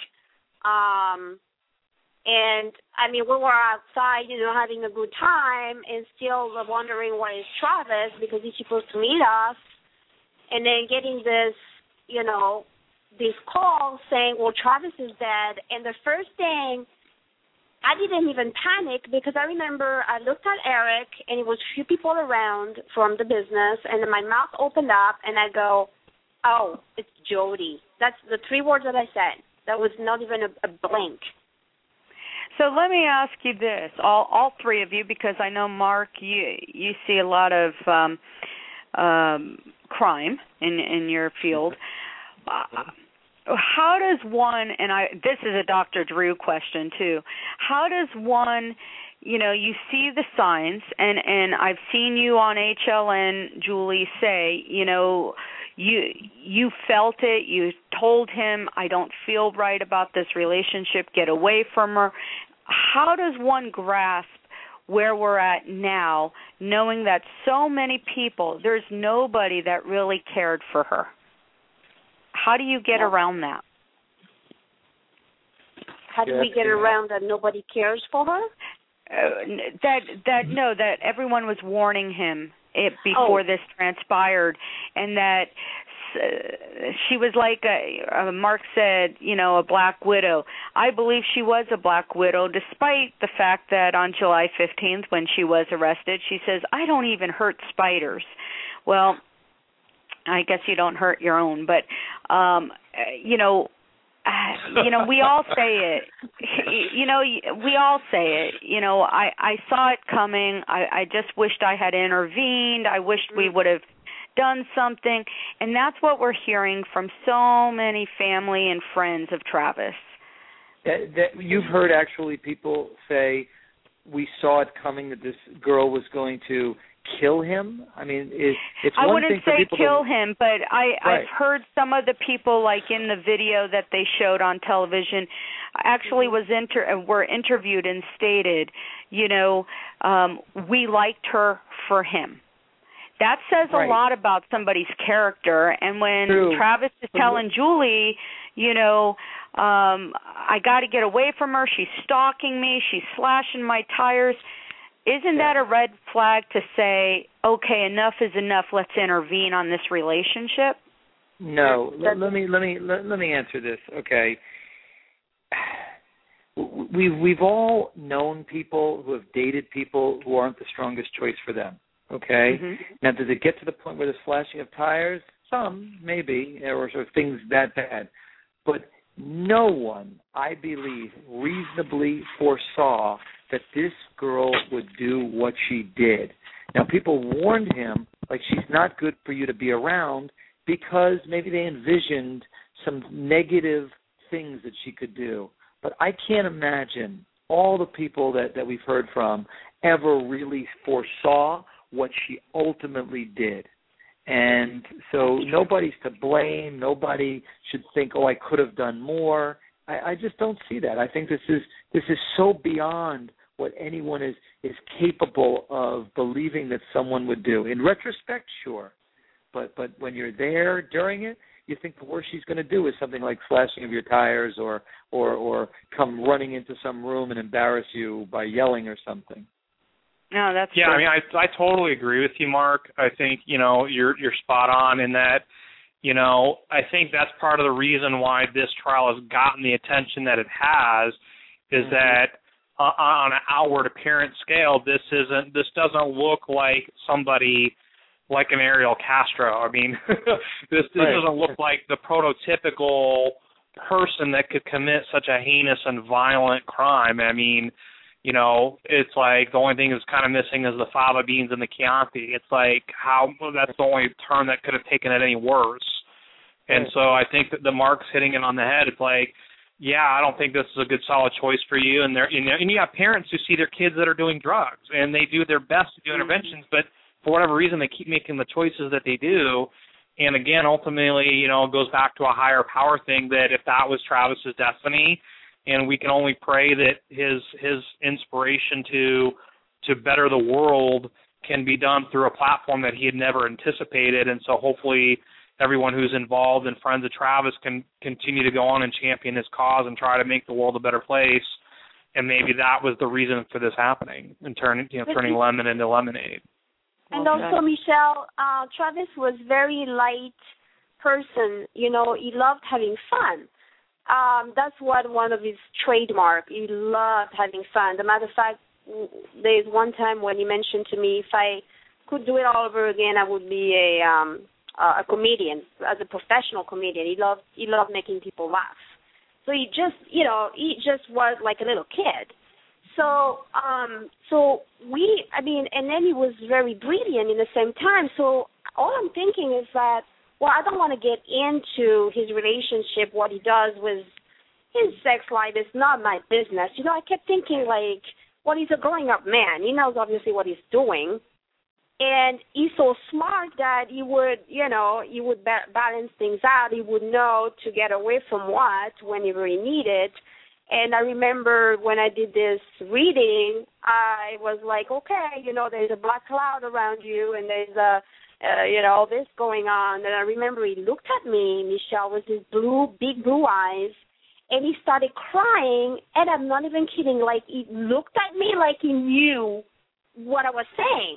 and I mean, we were outside, you know, having a good time, and still wondering where is Travis, because he's supposed to meet us, and then getting this, you know, this call saying, well, Travis is dead. And the first thing, I didn't even panic, because I remember I looked at Eric, and it was a few people around from the business, and then my mouth opened up, and I go, oh, it's Jody. That's the 3 words that I said. That was not even a blink. So let me ask you this, all 3 of you, because I know, Mark, you see a lot of crime in your field. How does one, and this is a Dr. Drew question too, how does one, you know, you see the signs, and I've seen you on HLN, Julie, say, you know, you felt it, you told him, I don't feel right about this relationship, get away from her. How does one grasp where we're at now, knowing that so many people, there's nobody that really cared for her? How do you get around that? How do we get around that nobody cares for her? That everyone was warning him before this transpired, and that she was like Mark said, you know, a black widow. I believe she was a black widow, despite the fact that on July 15th, when she was arrested, she says, I don't even hurt spiders. Well, I guess you don't hurt your own, but we all say it. We all say it. You know, I saw it coming. I just wished I had intervened. I wished we would have done something. And that's what we're hearing from so many family and friends of Travis. That you've heard actually people say, we saw it coming, that this girl was going to kill him? I mean, it's one thing for people. I wouldn't say kill him, but I've heard some of the people, like in the video that they showed on television, actually were interviewed and stated, you know, we liked her for him. That says a lot about somebody's character. And when Travis is telling Julie, you know, I got to get away from her, she's stalking me, she's slashing my tires, isn't that a red flag to say, okay, enough is enough, let's intervene on this relationship? No. Let me answer this. Okay. We've all known people who have dated people who aren't the strongest choice for them. Okay. Mm-hmm. Now, does it get to the point where there's slashing of tires? Some, maybe, or sort of things that bad. But no one, I believe, reasonably foresaw that this girl would do what she did. Now, people warned him, like, she's not good for you to be around, because maybe they envisioned some negative things that she could do. But I can't imagine all the people that we've heard from ever really foresaw what she ultimately did. And so nobody's to blame. Nobody should think, oh, I could have done more. I just don't see that. I think this is so beyond what anyone is capable of believing that someone would do. In retrospect, sure. But when you're there during it, you think the worst she's going to do is something like slashing of your tires or come running into some room and embarrass you by yelling or something. No, that's true. I mean, I totally agree with you, Mark. I think, you know, you're spot on in that, you know, I think that's part of the reason why this trial has gotten the attention that it has, is that on an outward appearance scale, this doesn't look like somebody like an Ariel Castro. I mean, this doesn't look like the prototypical person that could commit such a heinous and violent crime. I mean, you know, it's like the only thing that's kind of missing is the fava beans and the Chianti. It's like that's the only term that could have taken it any worse. And so I think that the Mark's hitting it on the head. It's like, yeah, I don't think this is a good solid choice for you. And you have parents who see their kids that are doing drugs, and they do their best to do interventions, but for whatever reason, they keep making the choices that they do. And again, ultimately, it goes back to a higher power thing, that if that was Travis's destiny, and we can only pray that his inspiration to better the world can be done through a platform that he had never anticipated. And so hopefully everyone who's involved and friends of Travis can continue to go on and champion his cause and try to make the world a better place. And maybe that was the reason for this happening, and turning lemon into lemonade. And also, Michelle, Travis was very light person. He loved having fun. That's one of his trademark. He loved having fun. As a matter of fact, there's one time when he mentioned to me, if I could do it all over again, I would be a comedian, as a professional comedian. He loved making people laugh. So he just was like a little kid. So and then he was very brilliant in the same time. So all I'm thinking is that, I don't want to get into his relationship, what he does with his sex life is not my business. I kept thinking, he's a growing-up man. He knows obviously what he's doing. And he's so smart that he would balance things out. He would know to get away from what whenever he needed. And I remember when I did this reading, I was like, okay, there's a black cloud around you, and there's this going on. And I remember he looked at me, Michelle, with his big blue eyes, and he started crying, and I'm not even kidding. He looked at me like he knew what I was saying.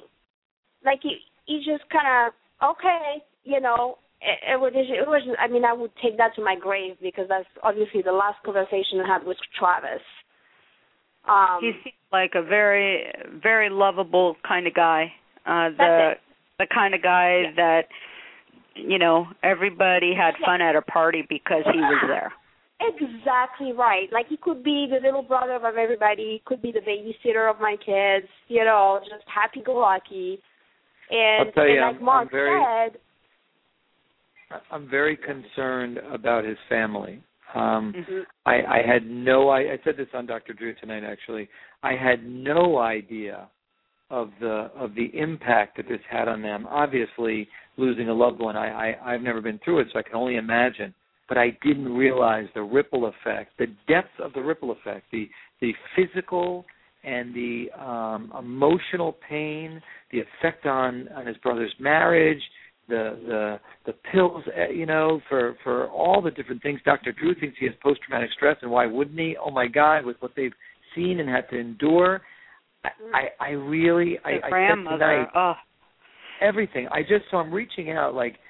He just kind of, okay, It was. I would take that to my grave, because that's obviously the last conversation I had with Travis. He seems like a very, very lovable kind of guy. The kind of guy that, everybody had fun at a party because he was there. Exactly right. He could be the little brother of everybody. He could be the babysitter of my kids. Just happy-go-lucky. And, I'll tell you, like Mark said, I'm very concerned about his family. I had I said this on Dr. Drew tonight, actually. I had no idea of the impact that this had on them. Obviously, losing a loved one, I've never been through it, so I can only imagine. But I didn't realize the ripple effect, the depth of the ripple effect, the physical and the emotional pain, the effect on his brother's marriage, the pills, for all the different things. Dr. Drew thinks he has post-traumatic stress, and why wouldn't he? Oh, my God, with what they've seen and had to endure. I really, I said tonight, everything. So I'm reaching out,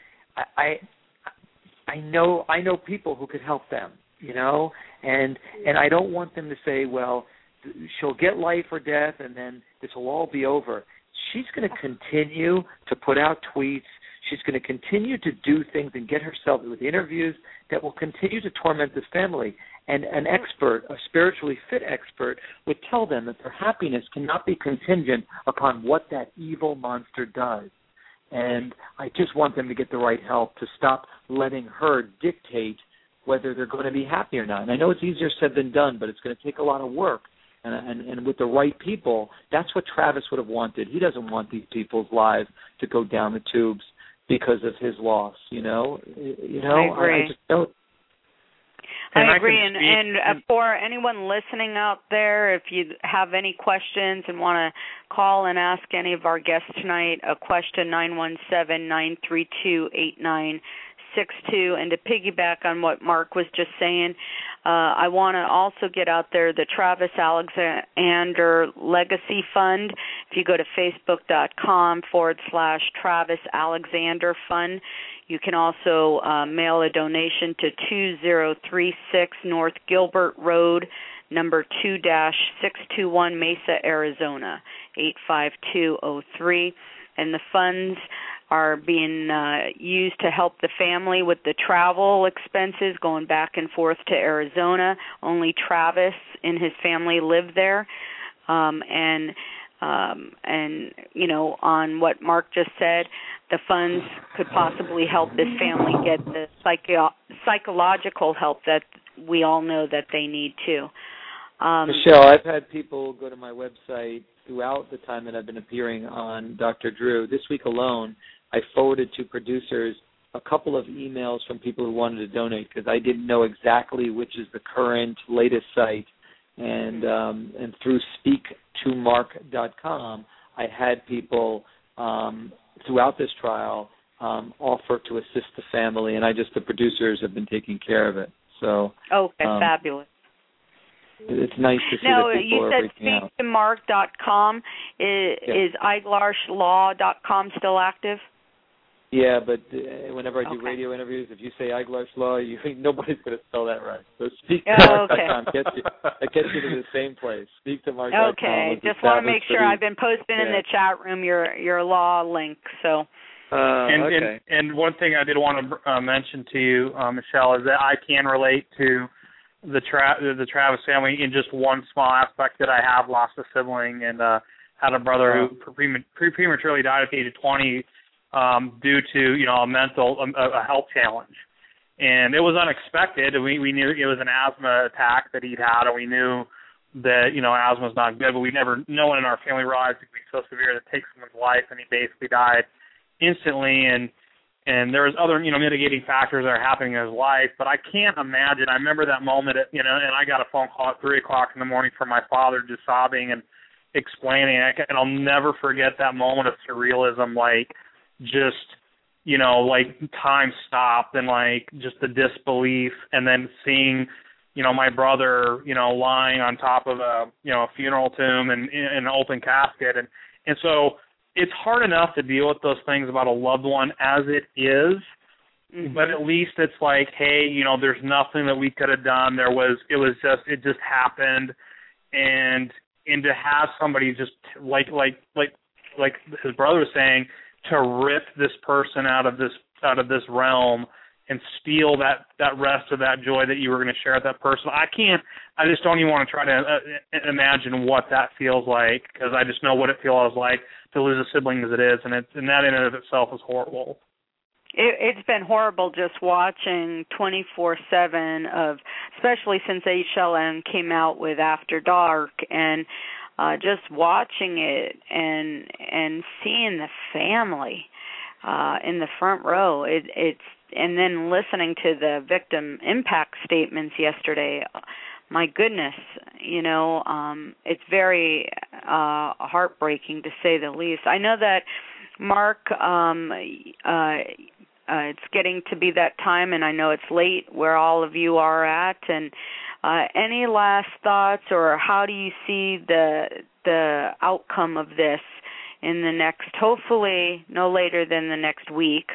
I know people who could help them, and I don't want them to say, well, she'll get life or death, and then this will all be over. She's going to continue to put out tweets. She's going to continue to do things and get herself with interviews that will continue to torment this family. And an expert, a spiritually fit expert, would tell them that their happiness cannot be contingent upon what that evil monster does. And I just want them to get the right help, to stop letting her dictate whether they're going to be happy or not. And I know it's easier said than done, but it's going to take a lot of work. And with the right people, that's what Travis would have wanted. He doesn't want these people's lives to go down the tubes because of his loss, I agree. I just don't. I agree, and for anyone listening out there, if you have any questions and want to call and ask any of our guests tonight a question, 917-932-8962. And to piggyback on what Mark was just saying, I want to also get out there the Travis Alexander Legacy Fund. If you go to facebook.com/Travis Alexander Fund, you can also mail a donation to 2036 North Gilbert Road, number 2-621, Mesa, Arizona, 85203. And the funds are being used to help the family with the travel expenses going back and forth to Arizona. Only Travis and his family live there. And on what Mark just said, the funds could possibly help this family get the psychological help that we all know that they need too. Michelle, I've had people go to my website throughout the time that I've been appearing on Dr. Drew. This week alone, I forwarded to producers a couple of emails from people who wanted to donate because I didn't know exactly which is the current, latest site. And through speaktomark.com, I had people throughout this trial offer to assist the family, and the producers have been taking care of it. So fabulous. It's nice to see that people are reaching out. You said speaktomark.com. Is eyeglarslaw.com still active? Yeah, but whenever I do radio interviews, if you say Eyeglass Law, nobody's going to spell that right. So speaktomark.com gets you to the same place. Speaktomark.com. Okay, just want to make sure I've been posting in the chat room your law link. So. And one thing I did want to mention to you, Michelle, is that I can relate to the Travis family in just one small aspect that I have lost a sibling and had a brother who prematurely died at the age of 20 due to a health challenge, and it was unexpected. We knew it was an asthma attack that he'd had, and we knew that asthma is not good, but no one in our family realized it could be so severe that it takes someone's life, and he basically died instantly. And there was other, mitigating factors that are happening in his life, but I can't imagine. I remember that moment, and I got a phone call at 3 o'clock in the morning from my father just sobbing and explaining, and I'll never forget that moment of surrealism, like time stopped and just the disbelief, and then seeing, my brother, lying on top of a funeral tomb and in an open casket, and so it's hard enough to deal with those things about a loved one as it is, but at least it's like, hey, there's nothing that we could have done. It just happened, and to have somebody just like his brother was saying, to rip this person out of this realm and steal that rest of that joy that you were going to share with that person. I just don't even want to try to imagine what that feels like, because I just know what it feels like to lose a sibling as it is, and that in and of itself is horrible. It's been horrible just watching 24/7 especially since HLN came out with After Dark, and just watching it and seeing the family in the front row. And then listening to the victim impact statements yesterday. My goodness, it's very heartbreaking to say the least. I know that, Mark, it's getting to be that time, and I know it's late where all of you are at. And any last thoughts, or how do you see the outcome of this in the next, hopefully no later than the next week?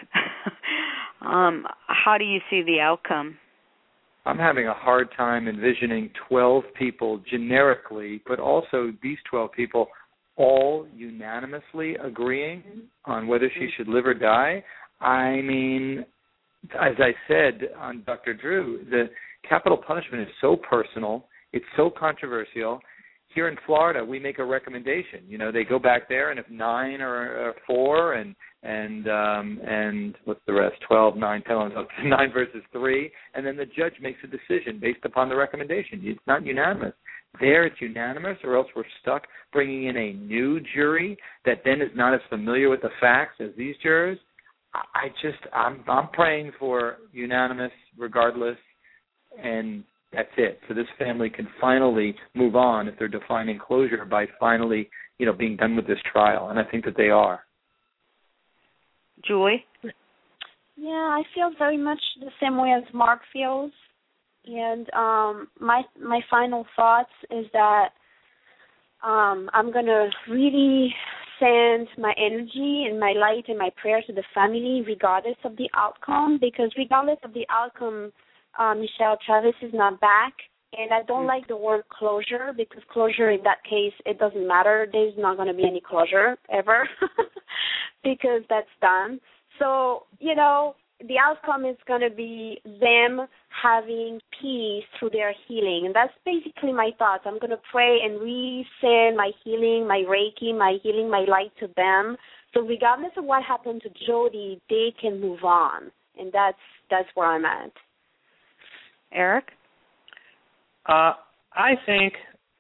How do you see the outcome? I'm having a hard time envisioning 12 people generically, but also these 12 people all unanimously agreeing on whether she should live or die. I mean, as I said on Dr. Drew, the capital punishment is so personal, it's so controversial. Here in Florida, we make a recommendation. They go back there, and if 9 or 4 and what's the rest? 12, 9, 10, 11, 9 versus 3, and then the judge makes a decision based upon the recommendation. It's not unanimous. There, it's unanimous, or else we're stuck bringing in a new jury that then is not as familiar with the facts as these jurors. I'm praying for unanimous regardless, and that's it. So this family can finally move on if they're defining closure by finally, being done with this trial, and I think that they are. Julie? Yeah, I feel very much the same way as Mark feels. And my final thoughts is that I'm going to really send my energy and my light and my prayers to the family regardless of the outcome, because regardless of the outcome, Michelle, Travis is not back. And I don't like the word closure, because closure in that case, it doesn't matter. There's not going to be any closure ever because that's done. So, the outcome is going to be them having peace through their healing. And that's basically my thoughts. I'm going to pray and resend my healing, my Reiki, my healing, my light to them. So regardless of what happened to Jody, they can move on. And that's where I'm at. Eric? I think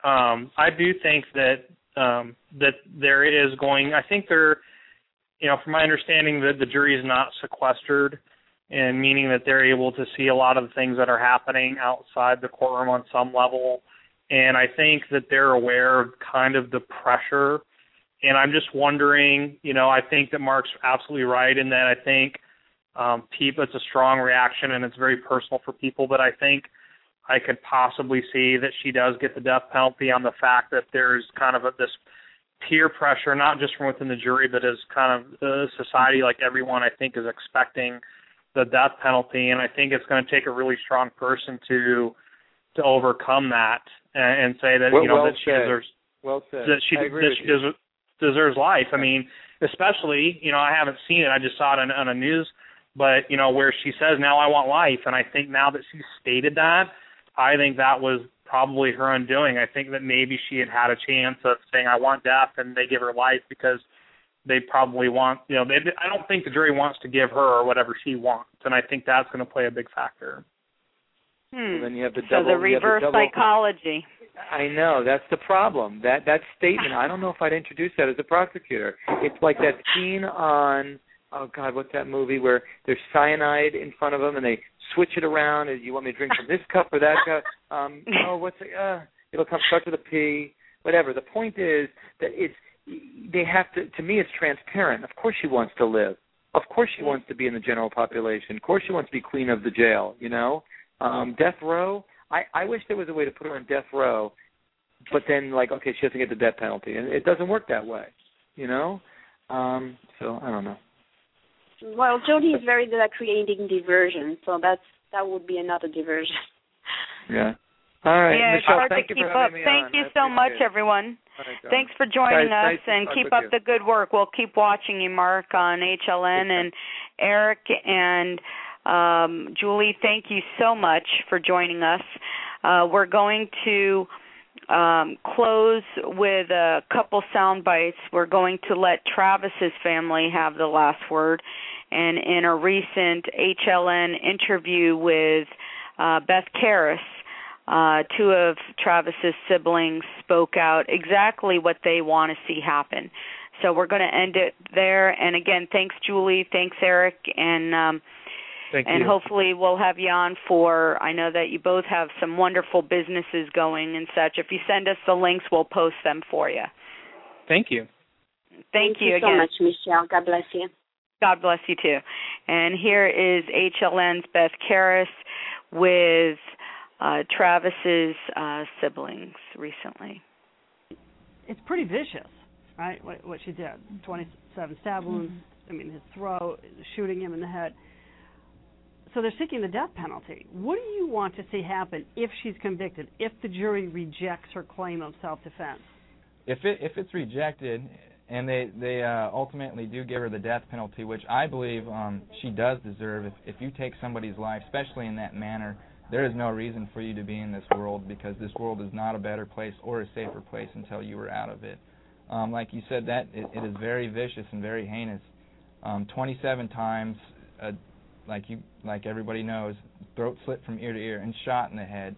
I do think that that there is going. I think there, from my understanding, that the jury is not sequestered, and meaning that they're able to see a lot of the things that are happening outside the courtroom on some level. And I think that they're aware of kind of the pressure. And I'm just wondering, I think that Mark's absolutely right in that I think people, it's a strong reaction and it's very personal for people, but I think I could possibly see that she does get the death penalty on the fact that there's kind of this peer pressure, not just from within the jury, but as kind of the society, like everyone, I think, is expecting the death penalty. And I think it's going to take a really strong person to overcome that and say that, that she deserves, that she deserves life. I mean, especially, I haven't seen it. I just saw it on a news, but, where she says, now I want life. And I think now that she's stated that, I think that was probably her undoing. I think that maybe she had a chance of saying, I want death, and they give her life because they probably want, I don't think the jury wants to give her whatever she wants. And I think that's going to play a big factor. Well, then you have the reverse psychology. I know, that's the problem. That statement, I don't know if I'd introduce that as a prosecutor. It's like that scene on, oh God, what's that movie where there's cyanide in front of them and they switch it around and you want me to drink from this cup or that cup? It'll come start with a P, whatever. The point is that they have to me it's transparent. Of course she wants to live. Of course she wants to be in the general population. Of course she wants to be queen of the jail, Death row, I wish there was a way to put her on death row, but then, okay, she doesn't get the death penalty. And it doesn't work that way, So, I don't know. Well, Jody is very good at creating diversion, so that would be another diversion. Yeah. All right, yeah, Michelle, it's hard thank to you keep for up. having me Thank on. you so much, everyone. Right, thanks for joining us, guys, and keep up the good work. We'll keep watching you, Mark, on HLN, and Eric and Julie, thank you so much for joining us. We're going to close with a couple sound bites. We're going to let Travis's family have the last word. And in a recent HLN interview with Beth Karas, two of Travis's siblings spoke out exactly what they want to see happen. So we're going to end it there. And again, thanks, Julie. Thanks, Eric. And hopefully we'll have you on I know that you both have some wonderful businesses going and such. If you send us the links, we'll post them for you. Thank you. Thank you again so much, Michelle. God bless you. God bless you, too. And here is HLN's Beth Karas with Travis's siblings recently. It's pretty vicious, right, what she did. 27 stab wounds, his throat, shooting him in the head. So they're seeking the death penalty. What do you want to see happen if she's convicted, if the jury rejects her claim of self-defense? If it's rejected and they ultimately do give her the death penalty, which I believe she does deserve, if you take somebody's life, especially in that manner, there is no reason for you to be in this world, because this world is not a better place or a safer place until you are out of it. Like you said, that it is very vicious and very heinous. 27 times, like everybody knows, throat slit from ear to ear and shot in the head.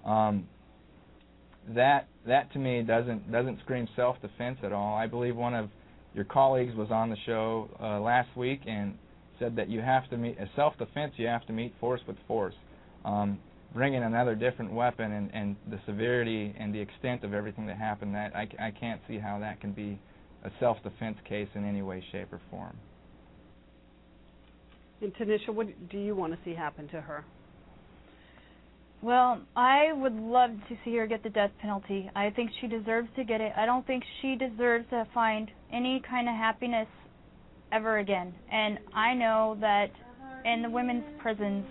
That to me doesn't scream self-defense at all. I believe one of your colleagues was on the show last week and said that you have to meet self-defense. You have to meet force with force. Bringing another different weapon and the severity and the extent of everything that happened, that I can't see how that can be a self-defense case in any way, shape, or form. And Tanisha, what do you want to see happen to her? Well, I would love to see her get the death penalty. I think she deserves to get it. I don't think she deserves to find any kind of happiness ever again. And I know that in the women's prisons,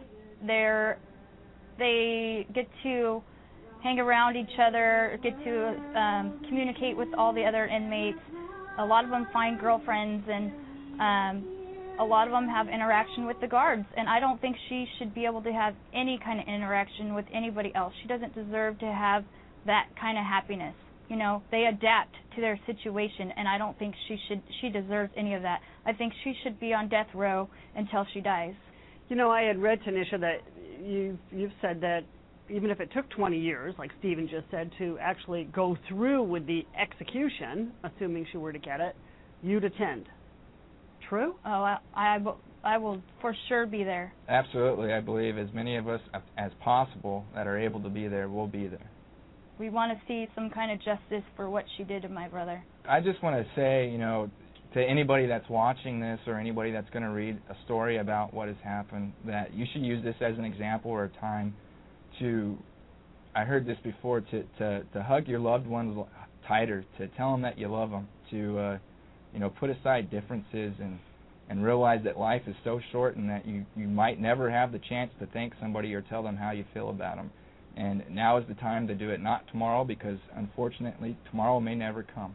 they get to hang around each other, get to communicate with all the other inmates. A lot of them find girlfriends, and a lot of them have interaction with the guards, and I don't think she should be able to have any kind of interaction with anybody else. She doesn't deserve to have that kind of happiness. They adapt to their situation, and I don't think she deserves any of that. I think she should be on death row until she dies. I had read, Tanisha, that you've said that even if it took 20 years, like Stephen just said, to actually go through with the execution, assuming she were to get it, you'd attend. True? Oh, I will for sure be there. Absolutely. I believe as many of us as possible that are able to be there will be there. We want to see some kind of justice for what she did to my brother. I just want to say, to anybody that's watching this or anybody that's going to read a story about what has happened, that you should use this as an example or a time to, I heard this before, to hug your loved ones tighter, to tell them that you love them, to put aside differences and realize that life is so short and that you might never have the chance to thank somebody or tell them how you feel about them. And now is the time to do it, not tomorrow, because unfortunately tomorrow may never come.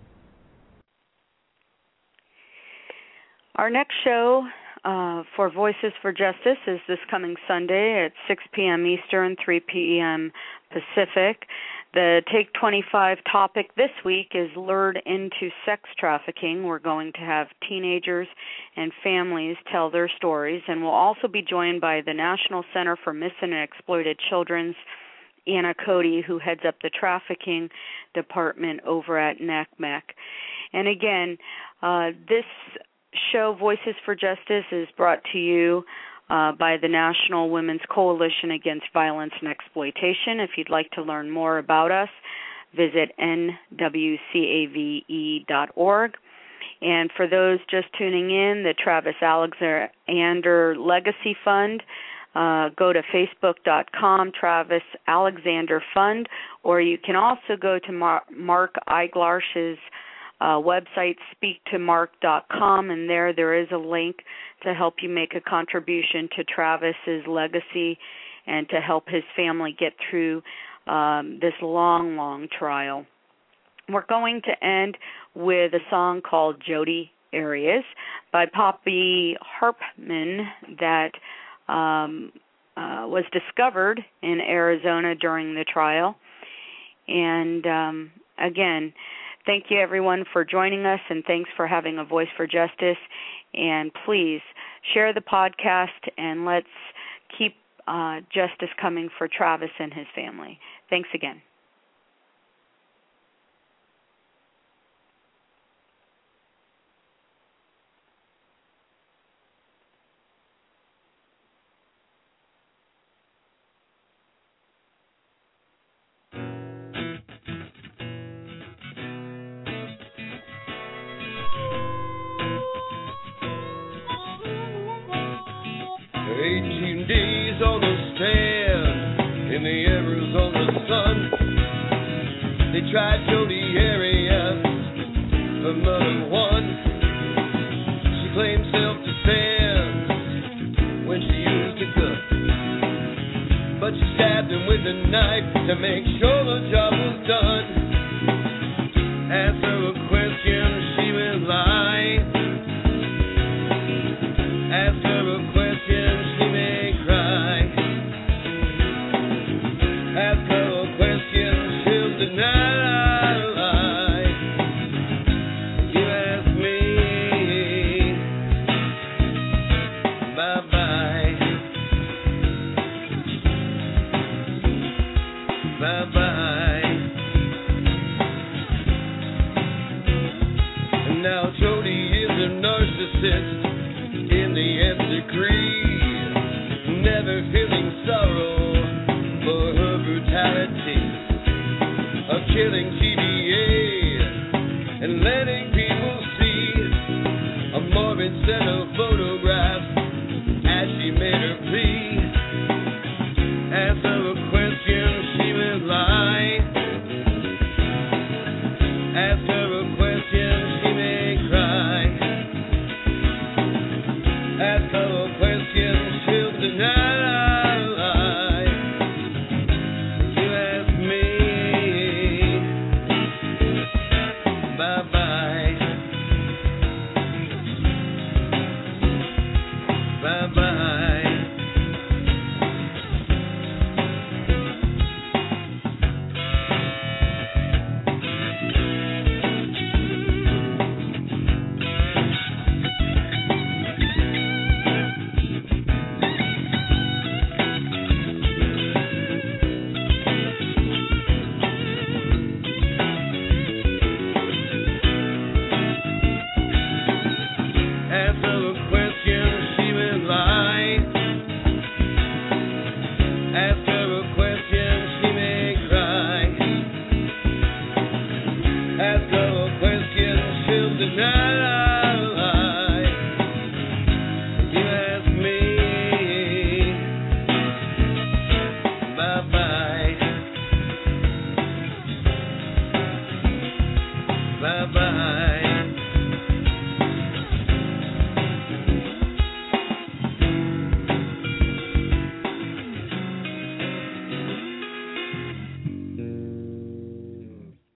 Our next show for Voices for Justice is this coming Sunday at 6 p.m. Eastern, 3 p.m. Pacific. The Take 25 topic this week is lured into sex trafficking. We're going to have teenagers and families tell their stories, and we'll also be joined by the National Center for Missing and Exploited Children's Anna Cody, who heads up the trafficking department over at NACMEC. And again, this show, Voices for Justice, is brought to you by the National Women's Coalition Against Violence and Exploitation. If you'd like to learn more about us, visit nwcave.org. And for those just tuning in, the Travis Alexander Legacy Fund, go to facebook.com, Travis Alexander Fund, or you can also go to Mark Eiglarsh's website, speaktomark.com, and there is a link to help you make a contribution to Travis's legacy and to help his family get through this long, long trial. We're going to end with a song called Jodi Arias by Poppy Hartman that was discovered in Arizona during the trial. And again, thank you, everyone, for joining us, and thanks for having a voice for justice. And please share the podcast, and let's keep justice coming for Travis and his family. Thanks again. Tried Jodi Arias, her mother won. She claimed self-defense when she used a gun, but she stabbed him with a knife to make sure the job was done. Asked her a question, she would lie. Asked her a question, she may cry. Ask her a question, she'll deny. Bye-bye.